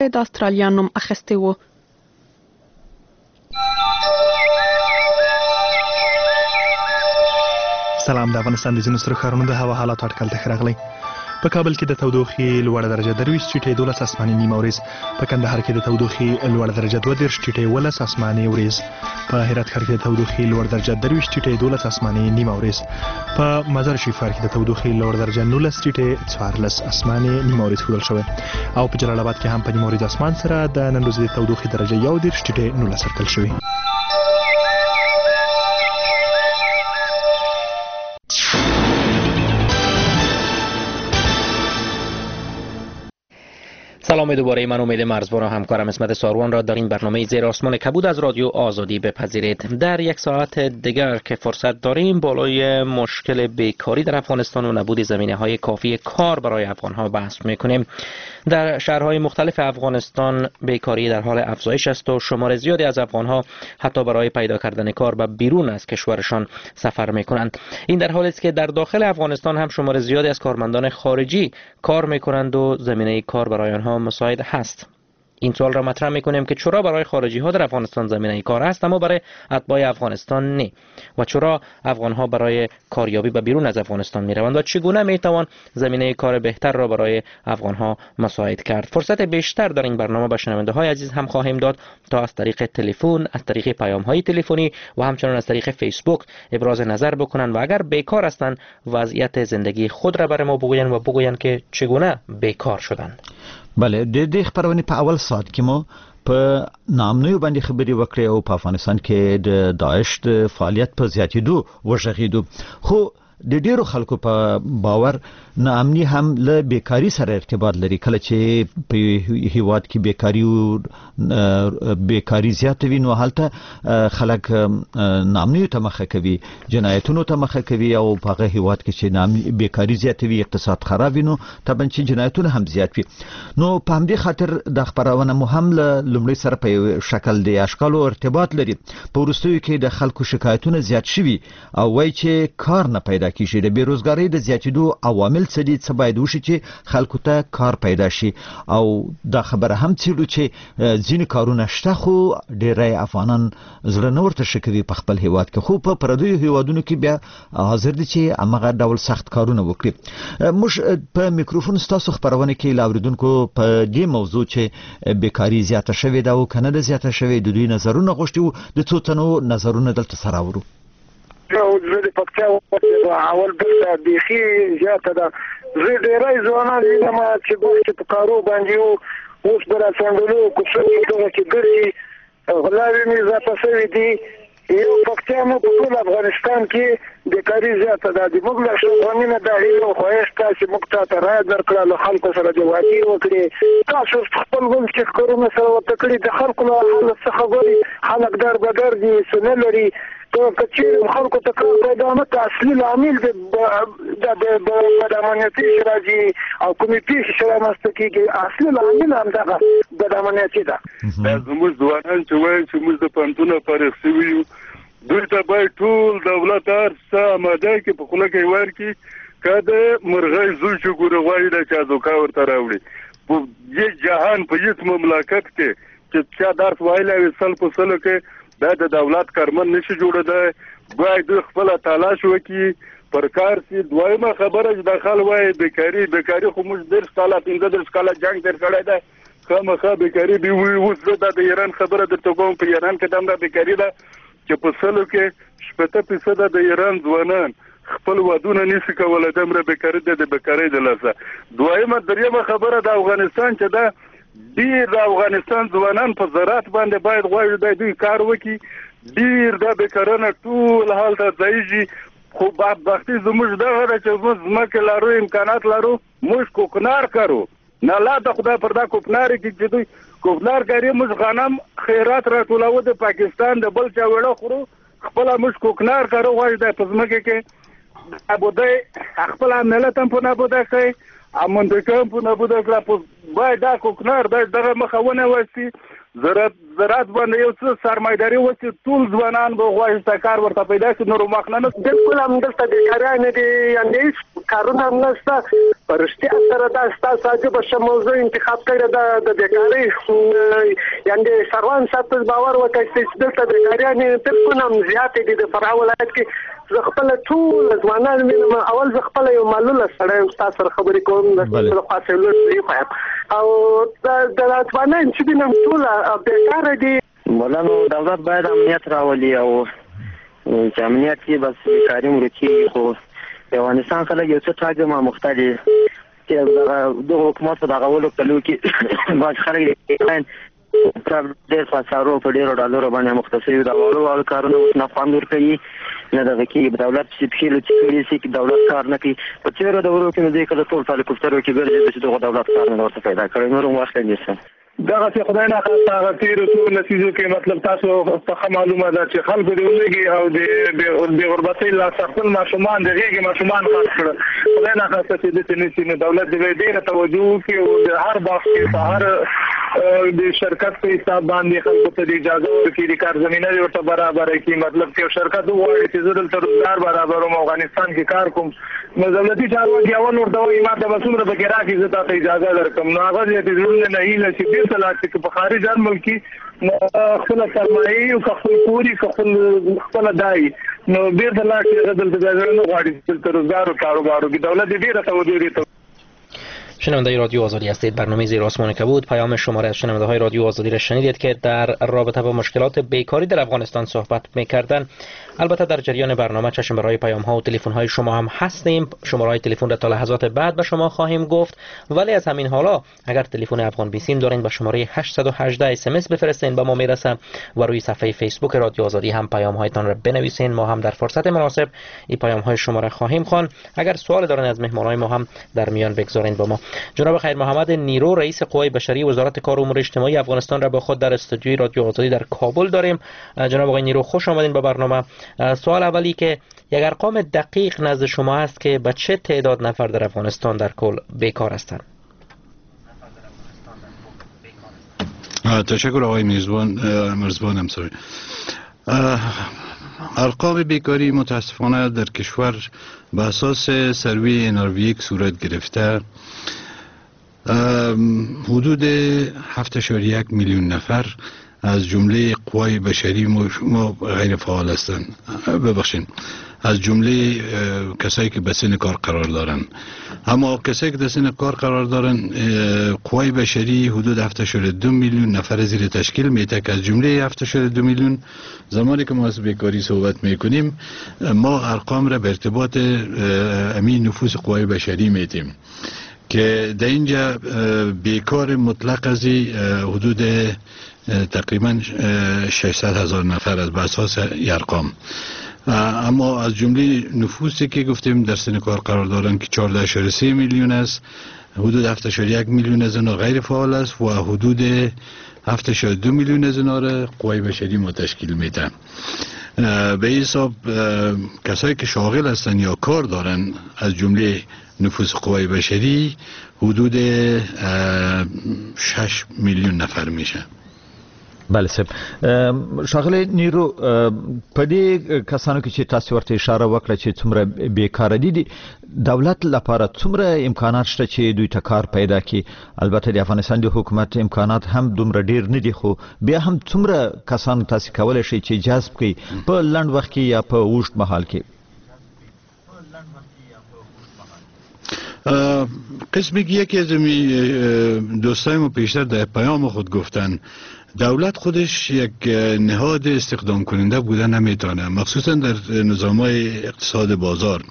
د استرالیا نوم اخیستی و. سلام. د افغانستان د ځینو سترو ښارونو د هوا حالات اټکل ته راغلی. په کابل کې د تودوخې لوړه درجه 23 چټې 12 اسماني نیمه ورځ، په کندهار کې د تودوخې لوړه درجه 22 چټې 12 اسماني ورځ، په هرات ښار کې د تودوخې لوړه درجه 23 چټې 12 اسماني نیمه ورځ، په مزار شریف ښار کې د تودوخې لوړه درجه 19 چټې 14 اسماني نیمه ورځ ښودل شوې، او په جلال آباد کې هم په نیمه ورځ اسمان سره د نن ورځې د تودوخې درجه 11 چټې 19 اټکل شوې. سلام دوباره، من امید مرزبان و همکارم اسمت ساروان را در این برنامه زیر آسمان کبود از رادیو آزادی بپذیرید. در یک ساعت دیگر که فرصت داریم بالای مشکل بیکاری در افغانستان و نبود زمینه‌های کافی کار برای افغان‌ها بحث می‌کنیم. در شهرهای مختلف افغانستان بیکاری در حال افزایش است و شمار زیادی از افغان‌ها حتی برای پیدا کردن کار به بیرون از کشورشان سفر می‌کنند. این در حالی است که در داخل افغانستان هم شمار زیادی از کارمندان خارجی کار می‌کنند و زمینه کار برای آنها مساعد هست. این سوال را مطرح می‌کنیم که چرا برای خارجی ها در افغانستان زمینه کار است اما برای اتباع افغانستان نه، و چرا افغان ها برای کاریابی به بیرون از افغانستان می‌روند و چگونه می‌توان زمینه کار بهتر را برای افغان ها مساعد کرد. فرصت بیشتر در این برنامه به شنونده های عزیز هم خواهیم داد تا از طریق تلفن، از طریق پیام های تلفنی و همچنین از طریق فیسبوک ابراز نظر بکنند و اگر بیکار هستند وضعیت زندگی خود را برای ما بگویند و بگویند که چگونه بیکار شدند. بله، د خبرونه په اول ساعت کې مو په نامنوي باندې خبري وکړې او په افغانستان کې د داعش د فعالیت په زیاتېدو وژغېدو، خو د ډیرو خلکو په باور ناامني هم له بیکاری سره ارتباط لري. کله چې په هیواد کې بیکاری زیات وي نو هلته خلک ناامني ته مخه کوي، جنایتونو ته مخه کوي، او په هغه هیواد کې چې بیکاری زیات وي اقتصاد خراب وي نو طبعا چې جنایتونه هم زیات وي. نو په همدې خاطر د خبرونه مهم له لومړی سره په شکل د اشکالو ارتباط لري. په وروستیو کې د خلکو شکایتونه زیات شوي او وایي چې کار نه پیدا کیږي. د بیروزګاری د زیاتېدو عوامل څه دي، څه باید وشي چې خلکو ته کار پیدا شي. او دا خبره هم څېړو چې ځینې کارونه شته خو ډېری افغانان زړه نه ورته ښه کوي په خپل هیواد کې، خو په پردیو هیوادونو کې بیا حاضر دي چې همغه ډول سخت کارونه وکړي. موږ په میکروفون ستاسو خبرونه کې له اورېدونکو په دې موضوع چې بیکاري زیاته شوې ده او که نه ده زیاته شوې، د دوی نظرونه غوښتي وو. د څو تنو نظرونه دلته سره اورو. زه د پکتیا اول دلته بیخي زیاته ده. زه ډېری ځوانان وینم چې مخکې په کارو باندې وو، اوس به راڅنډلو کوڅو دغه کې ګرځي، غلاوې مې اضافه شوي دي. یو پکتیا نه په ټول افغانستان کې بیکاري زیاته ده. د موږ له شغلانینه دا هیله او خواهش ده چې موږ ته رایه درکړه، له خلکو سره د وادي وکړي. تاسو خپل ګوند کې کارونه سره ورته کړي، د خلکو له حالت څخه ګوري، خلک در بدر دي، څه نه لري. که چیرې خلکو ته کار پیدا نه ته اصلي لامل د بدامنیتي راځي او کومې پیښې چې رامنځته کېږي، اصلي لامل همدغه بدامنیتي ده. دا زموږ ځوانان چې وایي چې موږ د پوهنتونه فارغ شوي یو، دوی ته باید ټول دولت هر څه اماده کړي، په خوله کې ورکړي. که د مرغۍ زوی چې ګوره غواړي دا چازوکا ورته راوړي. په دې جهان په هېڅ مملکت کې چې چا درس ویلی وي سل په سلو کې دا د دولت کارمن نشي جوړېدی. باید دوی خپله تلاش وکړي، پر کار سي. دویمه خبره چې د خلک وایي بیکاري خو موږ 10 کاله 15 کاله جنګ تېر کړی دی، خامخا بیکاري به وي. اوس زه دا د ایران خبره درته کوم، په ایران کې دا بیکاري ده چې په سلو کې 70% د ایران ځوانان خپل ودونه نشي کولی. دومره بیکاري ده د بیکارۍ د لاسه. دریمه خبره د افغانستان چې دا ډیر د افغانستان ځوانان په زراعت باندې باید غواړي د دوی کار وکړي. ډیر د بیکارانه ټول حال ته ځایږي. خو بدبختي زموږ دغه ده چې موږ ځمکې لرو، امکانات لرو، موږ کوکنار کارو. نه لا د خدای پر دا کوکنار کې چې دوی کوکنار کوي، موږ غنم خیرات راټولو د پاکستان د بل چا وړه خورو، خپله موږ کوکنار کارو. غواړي د په ځمکې کې ابودی خپله ملت هم په نابوده کوي، منطقه هم په نابوده کړه. باید دا کوکنار دغه مخه ونیول شي. زراعت باندې یو څه سرمایداري وشي، ټول ځوانان به غواړي چې کار ورته پیدا شي. نور مخ نه بالکل همدلته بیکاري نه دي، یعنې هېڅ کارونه هم نشته. رښتیا سره دا ستاسو عجیبه شه موضوع انتخاب کړې ده د بیکارۍ یعنې سروان صاحب ته باور وکړئ چې دلته بیکاریانې بالکل هم زیاتې دي د فراه ولایت کې. زه خپله ټول ځوانان وینم. اول زه خپله یو معلوله سړی یم ستا سره خبرې کوم د خوا سهولت صحیح خوایم او د ځوانان چې وینم ټول بیکاره دي. مولانا دولت باید امنیت راولي او چې امنیت یې بس بیکاري ورکېږي. خو د افغانستان خلک یو څه ټاګه ماموخته دي چې د حکومت په دغه ولو کلو کې بعض خلک ډېر فسارو په ډېرو ډالرو باندې مخته شوي د اولو کارونه اوس نه خوند ورکوي نه دغه کې دولت چې پښې لوڅوي چې دولت کار نه کوي. په تېرو دورو کې نو دوی کله ټول په هلیکوپټرو کې ګرځي چې دغه دولت کار نه ورته پیدا کړی. نور هم وخت نیسي دغه څه خدای نه خاصه هغه تیرو څو لسیزو کې مطلب تاسو څه معلومه ده چې خلکو دی ولګي او د غربتۍ لا خپل ماشومان دغه ماشومان خاص کړ. خدای نه خاصه چې د تنسي نه دولت دې ډېر توجه کوي او د هر باغ کې په هر د شرکت په حساب باندې خلکو ته اجازه ورکړي د کار زمينه ورته برابر کړي. مطلب چې شرکت وایي چې زه دلته روزګار برابروم افغانستان کې کار کوم نو دولتي چارواکي اول ورته وایي ما ته به څومره پکې راکړي زه تاسو اجازه درکوم. نو هغه دې ضرور نه هیله چې دې طلاق چې په خارج هر ملک کې خپل سرمایه او خپل کوري خپل دای نو ډېر طلاق چې دلته نه غواړي چې روزګار او کاروبارو کې دولت دې ډېر توجه لري. شنونده رادیو آزادی هستید. برنامه زیر آسمان کبود. پیام شماره از شنونده های رادیو آزادی را شنیدید که در رابطه با مشکلات بیکاری در افغانستان صحبت می‌کردند. البته در جریان برنامه چشم برای پیام ها و تلفن های شما هم هستیم. شماره های تلفن را تا لحظات بعد به شما خواهیم گفت. ولی از همین حالا اگر تلفن افغان بیسیم دارین به شماره 818 اس ام اس بفرستین به ما میرسه و روی صفحه فیسبوک رادیو آزادی هم پیام هایتان را بنویسین. ما هم در فرصت مناسب این پیام های شما را خواهیم خوان. اگر سوال دارین از مهمان های ما هم در میان بگذارین با ما. جناب خیر محمد نیرو رئیس قوای بشری وزارت کار و امور اجتماعی افغانستان را با خود در استودیوی رادیو آزادی در کابل داریم. جناب آقای نیرو خوش آمدین به برنامه. سوال اولی که یک ارقام دقیق نزد شما است که به چه تعداد نفر در افغانستان در کل بیکار هستند؟ تشکر آقای مرزبان. ارقام بیکاری متاسفانه در کشور به اساس سروی NRV صورت گرفته حدود 7.1 میلیون نفر از جمله قوای بشری ما غیر فعال هستند. ببخشید از جمله کسایی که به سن کار قرار دارن. اما کسایی که در سن کار قرار دارن قوای بشری حدود 7.2 میلیون نفر زیر تشکیل میده که از جمله 7.2 میلیون زمانی که ما از بیکاری صحبت میکنیم ما ارقام را به ارتباط امین نفوس قوای بشری میدیم که در اینجا بیکار مطلق از حدود تقریبا 600,000 نفر از به اساس ارقام. اما از جمله نفوسی که گفتیم در سن کار قرار دارن که 14.3 میلیون است، حدود 7.1 میلیون از اینا غیر فعال است و حدود 7.2 میلیون از اینا را قوای بشری ما تشکیل میده. به حساب کسایی که شاغل هستن یا کار دارن از جمله نفوس قوای بشری حدود 6 میلیون نفر میشه. بله صاحب. ښاغلی نیرو په دې کسانو کې چې تاسو ورته اشاره وکړه چې څومره بیکاره دي دولت لپاره څومره امکانات شته چې دوی ته کار پیدا کړي؟ البته د افغانستان د حکومت امکانات هم دومره ډیر نه دي خو بیا هم څومره کسان تاسو کولای شئ چې جذب کړئ په لنډ وخت کې یا په اوږد مهال کې؟ قسمی که یکی از دوستای ما پیشتر در پیام خود گفتن دولت خودش یک نهاد استخدام کننده بوده نمیتونه، مخصوصا در نظام‌های اقتصاد بازار.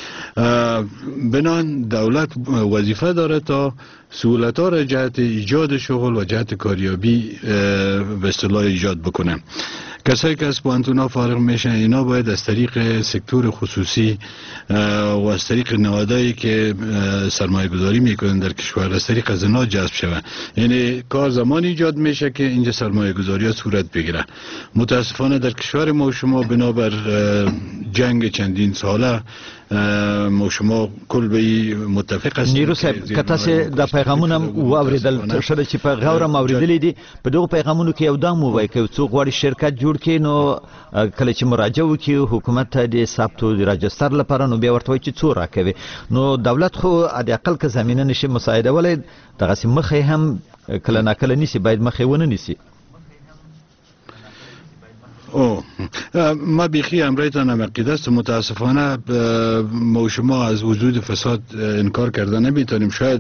بنان دولت وظیفه داره تا سهولت‌ها را جهت ایجاد شغل و جهت کاریابی به اصطلاح ایجاد بکنه. کسایی که از پوانتونا فارغ میشن اینا باید از طریق سکتور خصوصی و از طریق نهادهایی که سرمایه گذاری میکنن در کشور از طریق از اینا جذب شوه. یعنی کار زمانی ایجاد میشه که اینجا سرمایه گذاری ها صورت بگیره. متاسفانه در کشور ما شما بنابر جنگ چندین ساله ما شما کل به متفق هستیم. نیرو صاحب که تاسو د پیغامونه واوریدل شته چې په غوړه اوریدلې دي په دغه پیغامونو کې یو دام وای که څوک غواړي شرکت جوړ جوړ کړي نو کله چې مراجعه وکړي حکومت ته د ثبت او د راجستر لپاره نو بیا ورته وایي چې څو راکوي نو دولت خو د اقل که زمینه نشي مساعده ولې دغه مخه هم کله ناکله نیسی باید مخه ونه نیسی. ما بیخی امرایتان هم عقیده است متاسفانه ما و شما از وجود فساد انکار کرده نمیتونیم شاید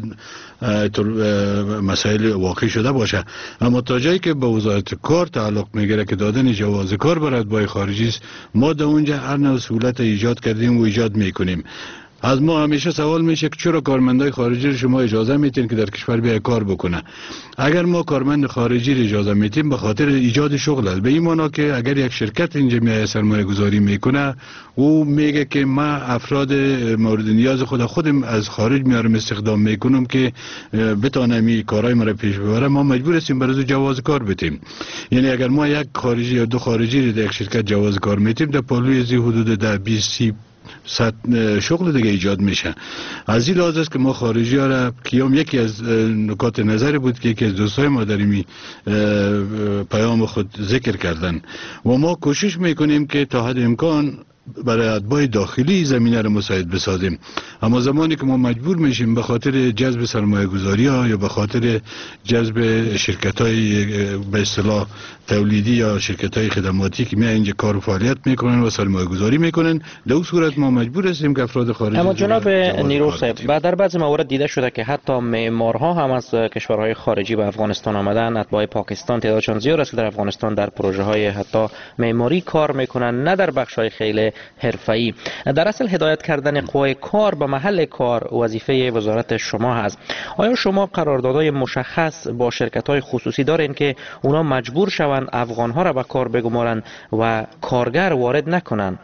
مسائل واقعی شده باشه اما تا جایی که به وزارت کار تعلق میگیره که دادن جواز کار برای اتباع خارجی است ما در اونجا هر نوع سهولت ایجاد کردیم و ایجاد میکنیم. از ما همیشه سوال میشه که چرا کارمندای خارجی رو شما اجازه میتین که در کشور بیا کار بکنه. اگر ما کارمند خارجی رو اجازه میتیم به خاطر ایجاد شغل است، به این معنی که اگر یک شرکت اینجا میاد سرمایه گذاری میکنه او میگه که ما افراد مورد نیاز خودم از خارج میارم استخدام میکنم که بتونم این کارهای مرا پیش ببرم، ما مجبور هستیم برای جواز کار بدیم. یعنی اگر ما یک خارجی یا دو خارجی رو در یک شرکت جواز کار میتیم در پالوی از حدود 10-20 شغل دیگه ایجاد میشه. از این لحاظ است که ما خارجی ها را کیام یکی از نکات نظر بود که یکی از دوستای ما در این پیام خود ذکر کردن و ما کوشش میکنیم که تا حد امکان برای اتباع داخلی زمینه را مساعد بسازیم. اما زمانی که ما مجبور میشیم به خاطر جذب سرمایه گذاری ها یا به خاطر جذب شرکت های به اصطلاح تولیدی یا شرکت های خدماتی که میان اینجا کار و فعالیت میکنن و سرمایه گذاری میکنن، در اون صورت ما مجبور هستیم که افراد خارجی. اما جناب نیروف صاحب در بعضی موارد دیده شده که حتی معمارها هم از کشورهای خارجی به افغانستان آمدن. اتباع پاکستان تعدادشان زیاد است که در افغانستان در پروژه های حتی معماری کار میکنن، نه در بخش های خیلی حرفه‌ای. در اصل هدایت کردن قوای کار به محل کار وظیفه وزارت شما هست. آیا شما قراردادهای مشخص با شرکت‌های خصوصی دارین که اونا مجبور شوند افغان‌ها را به کار بگمارن و کارگر وارد نکنن؟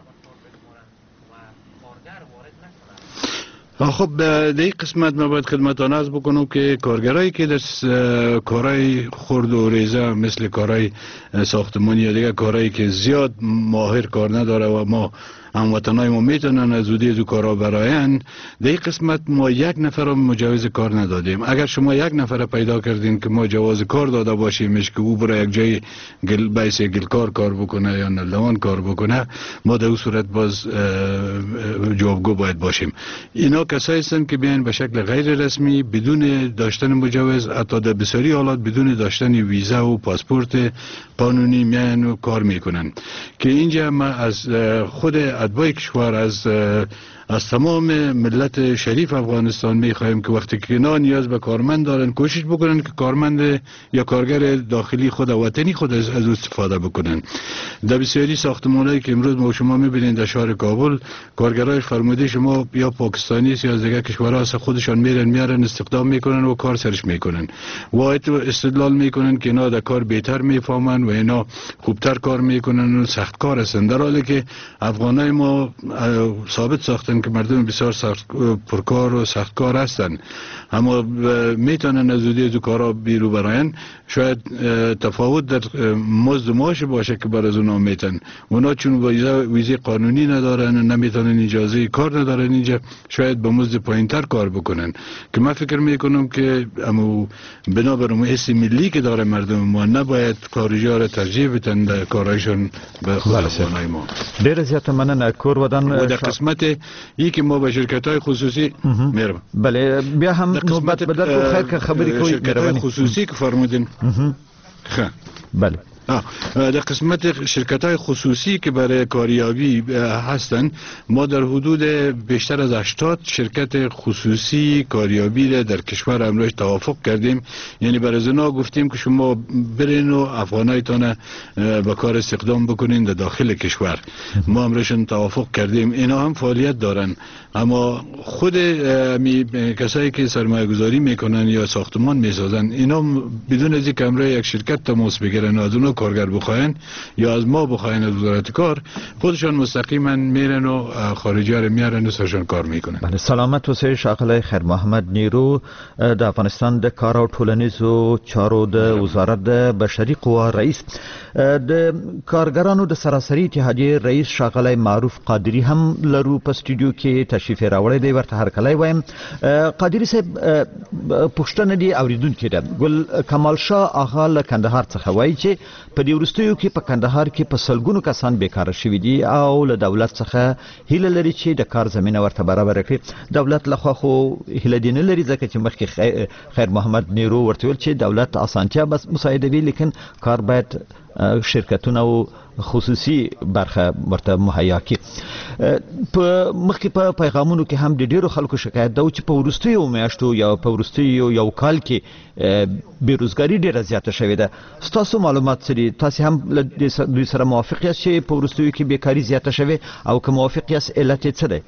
خب در این قسمت ما باید خدمتان عرض بکنم که کارگرایی که در کارهای خرد و ریزه مثل کارهای ساختمانی یا دیگه کارهایی که زیاد ماهر کار نداره و ما هموطنای ما میتونن از زودی از او کارا براین، در این قسمت ما یک نفر رو مجوز کار ندادیم. اگر شما یک نفر پیدا کردین که ما جواز کار داده باشیمش که او برای یک جای بیس گلکار کار بکنه یا نلوان کار بکنه، ما در اون صورت باز جوابگو باید باشیم. اینا کسایی هستند که بیان به شکل غیر رسمی بدون داشتن مجوز، حتی در بسیاری حالات بدون داشتن ویزا و پاسپورت قانونی میان و کار میکنن که اینجا ما از خود اتباع کشور از تمام ملت شریف افغانستان میخواهیم که وقتی که اینا نیاز به کارمند دارن کوشش بکنن که کارمند یا کارگر داخلی خود وطنی خود از او استفاده بکنن. در بسیاری ساختمانایی که امروز ما شما میبینید در شهر کابل کارگرای فرموده شما یا پاکستانی یا از دیگر کشورها از خودشان میارن استخدام میکنن و کار سرش میکنن و استدلال میکنن که اینا در کار بهتر میفهمن و اینا خوبتر کار میکنن و سخت کار هستن، در حالی که افغانای ما ثابت ساختن که مردم بسیار پرکار و سخت کار هستن، اما میتونن از زودی از کارا بیرو براین. شاید تفاوت در مزد معاش باشه که بر از اونا میتن، اونا چون ویزه قانونی ندارن و نمیتونن اجازه کار ندارن اینجا، شاید با مزد پایینتر کار بکنن که من فکر میکنم که اما بنابر اون حس ملی که داره مردم ما نباید خارجی ها را ترجیح بدن در کارایشون به افغانای ما. ډیر زیات مننه کور ودان و در قسمت ای که ما به شرکت های خصوصی میرم. بله بیا هم نوبت بدر خیر که خبری کوي شرکت های خصوصی که فرمودین. بله در قسمت شرکت های خصوصی که برای کاریابی هستند، ما در حدود بیشتر از 80 شرکت خصوصی کاریابی در کشور امروز توافق کردیم. یعنی برای اونا گفتیم که شما برین و افغانایتان به کار استخدام بکنین در داخل کشور. ما امروزشون توافق کردیم، اینا هم فعالیت دارن، اما خود کسایی که سرمایه گذاری میکنن یا ساختمان میسازن اینا بدون از اینکه امروز یک شرکت تماس بگیرن از اونا کارگر بخواین یا از ما بخواین از وزارت کار، خودشان مستقیما میرن و خارجی ها میارن و سرشان کار میکنن. بله سلامت اوسئ ښاغلی خیر محمد نیرو د افغانستان د کار او ټولنیزو چارو د وزارت د بشري قوا رئیس. د کارګرانو د سراسري اتحادیې رئیس ښاغلی معروف قادری هم لرو په سټوډیو کې تشریف راوړی دی، ورته هرکلی وایم. قادری صاحب پوښتنه دی اوریدونکي ده. ګل کمال شاه آغا له کندهار څخه وایي چې په دې وروستیو کې په کندهار کې په سلګونو کسان بیکاره شوي دي او له دولت څخه هیله لري چې د کار زمینه ورته برابر کړي. دولت لخوا خو هیله دي نه لري ځکه چې مخکې خیر محمد نیرو ورته ویل چې دولت اسانتیا بس مساعدوي لیکن کار باید شرکتونه او خصوصي برخه ورته مهیا کړي. په مخکې په پیغامونو کې هم د ډیرو خلکو شکایت ده چې په وروستیو میاشتو یا په وروستیو یو کال کې بیروزګاری ډیره زیاته شوې ده. ستاسو معلومات څه دي؟ تاسو هم دوی سره موافق یاست چې په وروستیو کې بیکاری زیاته شوې او که موافق یاست علت څه دی؟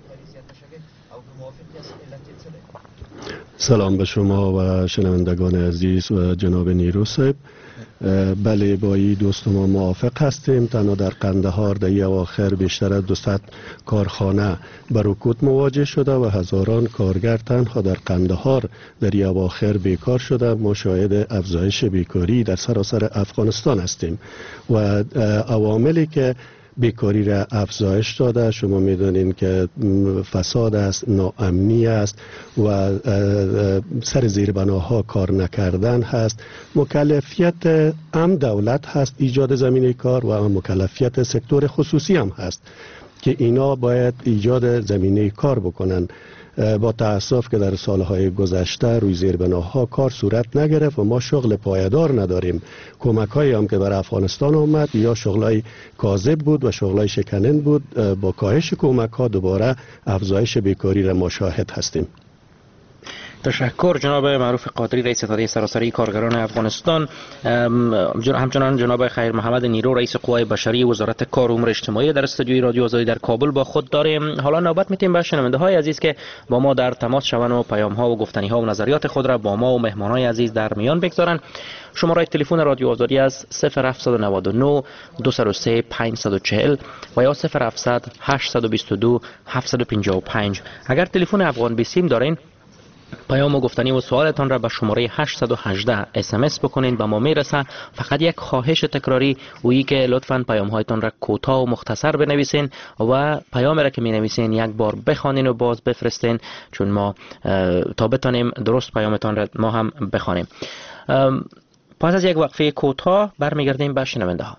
سلام به شما و شنوندگان عزیز و جناب نیرو صاحب. بله با این دوست ما موافق هستیم. تنها در قندهار در این اواخر بیشتر از 200 کارخانه به رکود مواجه شده و هزاران کارگر تنها در قندهار در این اواخر بیکار شده. ما شاهد افزایش بیکاری در سراسر افغانستان هستیم و عواملی که بیکاری را افزایش داده شما میدونین که فساد است، ناامنی است و سر زیربناها کار نکردن هست. مکلفیت هم دولت هست ایجاد زمینه کار و مکلفیت سکتور خصوصی هم هست که اینا باید ایجاد زمینه کار بکنن. با تأسف که در سالهای گذشته روی زیربناها کار صورت نگرفت و ما شغل پایدار نداریم. کمک‌هایی هم که بر افغانستان آمد یا شغلای کاذب بود و شغلای شکننده بود. با کاهش کمک‌ها دوباره افزایش بیکاری را ما شاهد هستیم. تشکر جناب معروف قادری رئیس اتحادیه سراسری کارگران افغانستان. همچنان جناب خیر محمد نیرو رئیس قوای بشری وزارت کار و امور اجتماعی در استودیوی رادیو آزادی در کابل با خود داریم. حالا نوبت میتیم به شنونده های عزیز که با ما در تماس شوند و پیام ها و گفتنی ها و نظریات خود را با ما و مهمان های عزیز در میان بگذارند. شماره تلفن رادیو آزادی از 0799 203 540 و یا 0700 822 755. اگر تلفن افغان بیسیم دارین پیام و گفتنی و سوالتان را به شماره 818 SMS بکنید به ما میرسه. فقط یک خواهش تکراری ویی که لطفاً پیام هایتان را کوتاه و مختصر بنویسین و پیام را که می نویسین یک بار بخوانین و باز بفرستین چون ما تا بتانیم درست پیامتان را ما هم بخوانیم. پس از یک وقفه کوتاه برمیگردیم به شنونده ها.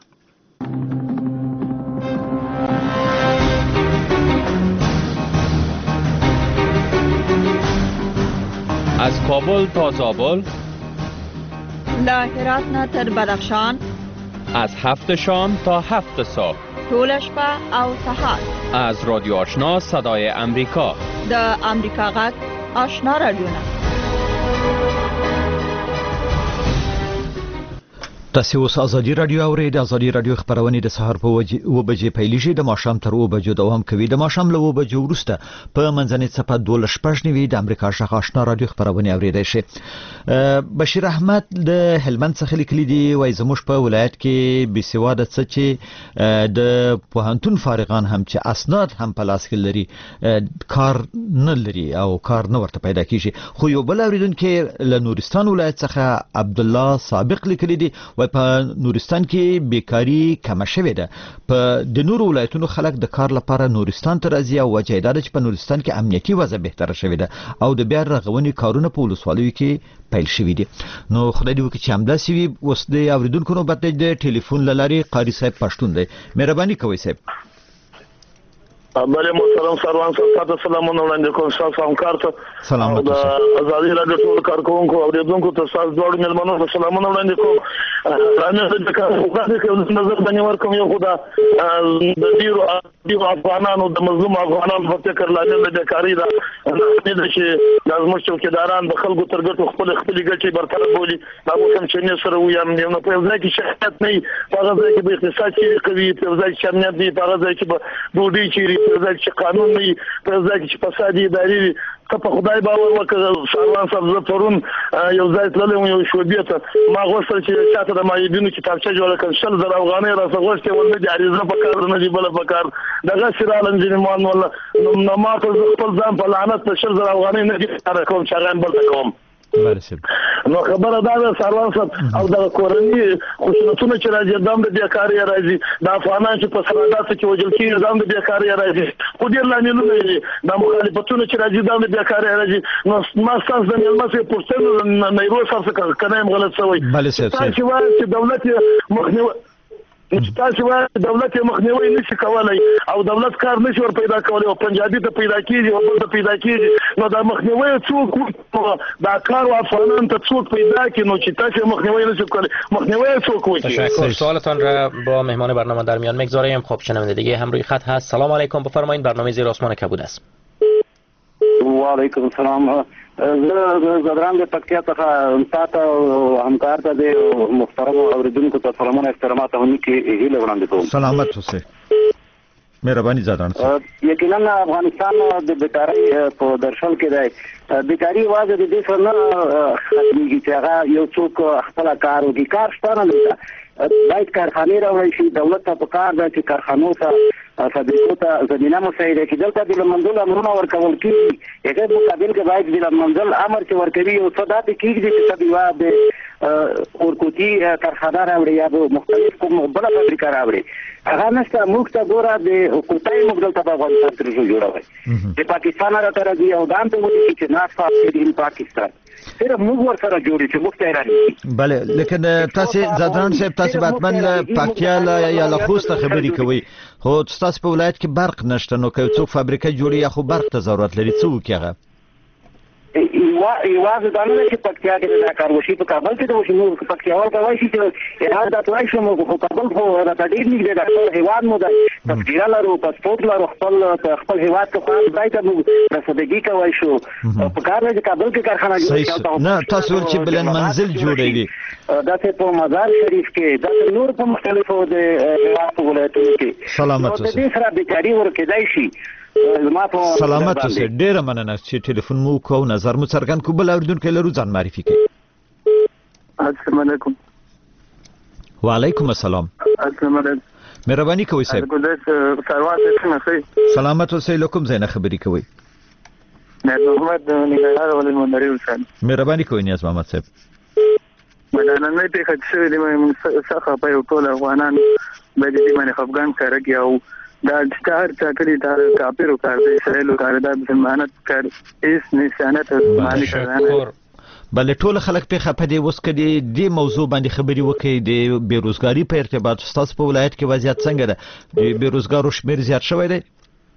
از کابل تا زابل، له هرات نه تر بدخشان، از 7 شام تا 7 صبح، ټول شپه او سهار، از رادیو آشنا صدای امریکا، د امریکا غږ آشنا رادیوونه. تاسو اوس ازادي رادیو اورئ. د ازادي رادیو خبرونه د سهار په 2 بجې پیلیږي د ماښام تر 2 بجو دوام کوي. د ماښام له 2 بجو وروسته په منځنۍ صفه 12:15 د امریکا شغ آشنا رادیو خبرونه اوریدای شي. بشیر احمد د هلمند څخه لیکلي دی وای زموږ په ولایت کې بيسواده څه چې د پوهنتون فارغان هم چې اسناد هم په لاس کې لري کار نه لري او کار نه ورته پیدا کیږي. خو یو بل اوریدونکو له نورستان ولایت څخه عبد الله سابق لیکلي دی وای په نورستان کې بیکاری کم شوه ده. په د نور ولایتونو خلک د کار لپاره نورستان ته راځي او وجه دا ده چې په نورستان کې امنیتي وضع بهتره شوه ده او د بیا رغونې کارونه په ولسوالیو کې پیل شوي دي. نو خدای دې وکړي چې همداسې وي. اوس د اوریدونکو نوبت دی د ټلیفون له لارې قاری صاحب پښتون دی. مهرباني کوئ صاحب. بله محترم سروان صاحب تاسو سلامونه وړاندې کوم. تاسو همکار ته سلام د ازادي رادیو ټول کارکونکو او اوریدونکو ته تاسو ډوړ ملمنو ته سلامونه وړاندې کوم. راځم د کار وکړه چې نظر باندې ورکوم یو خدا د ډیرو افغانانو د مظلوم افغانانو په فکر لاندې د بیکاری دا نه چې لازم چوکیداران د خلکو ترګټو خپل ګټې برطرف بولي. هغه کوم چې نه سره ویم نو په ځای کې شهادت نه هغه ځای کې به اقتصاد چې کوي په ځای کې امنیت دی په ځای کې ډوډۍ چې په ځای کې قانون نه په ځای کې فساد اداري ته په خدای باور وکړه. سروان صاحب زه پرون یو ځای تللم یو شوبې ته ما غوښتل چې چاته د مایبینو کتابچه جوړه کړم 100,000 افغانۍ راڅخه غوښتې ولې د عریضه په کار نه دی بل په کار دغه سرال انجینمان ولا نو ما ته خپل ځان په لعنت په 100,000 افغانۍ نه دي کار کوم چې هغه بل کوم. بله صاحب نو خبره دا ده سروان صاحب او د کورنۍ خصوصیتونه چې راځي دام د بیکاری راځي د افغانان چې په سرحداتو کې وجل کېږي دام د بیکاری راځي خو ډېر لاملونه دي د مخالفتونو چې راځي دام د بیکاری راځي نو ما ستاسو د مېلمه څخه پوښتنه نه یو څه کنه يم غلط شوی بله صاحب چې وایي چې دولت مخنیوي تاسو وایي دولت مخنیوي نشي کولای او دولت کار نشي ور پیدا کولای او پنجابي ته پیدا کیږي او بل ته پیدا کیږي نو دا مخنیوي څوک دا کار او افغانان ته څوک پیدا کړي نو چې تاسو مخنیوي نشي کولای مخنیوی څوک وکړي. تشکر. سوالتان را با مهمان برنامه در میان میگذاریم. خب شنونده دیگه هم روی خط هست. سلام علیکم، بفرمایید. برنامه زیر آسمان کبود است. و علیکم السلام. زدران د پکتیا څخه تاسو همکار ته د محترم اوریدونکو ته سلامونه احترامات هم کې هیله وړاندې کوم. سلامت اوسئ. مهرباني زدران صاحب. یقینا افغانستان د بیکاری په درشل کې دی. بیکاری واځي د دې سره ختميږي چې هغه یو څوک خپل کار وکړي. کار شته نه باید کارخانه راوړي شي. دولت ته پکار ده چې کارخانو ته فابریکو ته زمينه مساعده کړي. دلته د منځل امرونه ورکول کیږي. هغه مقابل کې باید د منځل امر چې ورکوي او صدا ته کیږي چې تبيوا د اورکوټي کارخانه راوړي یا مختلف کوم بل فابریکا راوړي. هغه نشته. موږ ته ګوره د کوټای موږ دلته په افغانستان کې جوړوي. د پاکستان راځي او دام ته وایي چې ناسفه د پاکستان صرف موږ ورسره جوړی چې موږ ته راځي. بله لیکن تاسو زدران صاحب تاسو باتمن پاکتیا یا لخوست خبري کوي خو تاسو په ولایت کې برق نشته نو که څوک فابریکه جوړي یا خو برق ته ضرورت لري څوک هغه یوازې دا نه چې پکتیا کې دا کار وشي په کابل کې د وشي نو پکتیاوال کوي چې هغه د تلای شو په کابل خو دا ډېر نږدې ده. هیواد مو د تفصیل لرو پاسپورت لرو خپل هیواد ته خپل ځای ته رسیدګي کوي شو په کار نه کابل کې کارخانه جوړه نه تاسو چې بلن منزل جوړوي دا ته په مزار شریف کې دا نور په مختلفو د هیواد ولایتونو کې سلامت اوسئ. د دې سره بیکاری ورکېدای شي. سلامت اوسئ. ډیره مننه چې ټلیفون مو کو نظر مو څرګند کو. بل اوریدونکو لرو ځان معرفي کړئ. السلام علیکم. وعلیکم السلام. السلام علیکم. مهرباني کوئ صاحب. سلامت اوسئ. لکم زینه خبري کوئ. محمد نگهدار ولې مندري ولسان. مهرباني کوئ نیاز محمد صاحب. مدانه ته خد شوی دی موږ څخه په ټول افغانان باندې دې باندې افغان کارګي او دا ستار چاکري دا کاپیرو کار دی اسرائیل کار دا مسلمانات کار هیڅ نشانت مالک نه. بل ټول خلک په خپه دي اوس کدي د موضوع باندې خبري وکړي. د بیروزګاری په ارتباط تاسو په ولایت کې وضعیت څنګه ده؟ د بیروزګارو شمیر زیات شوی دی؟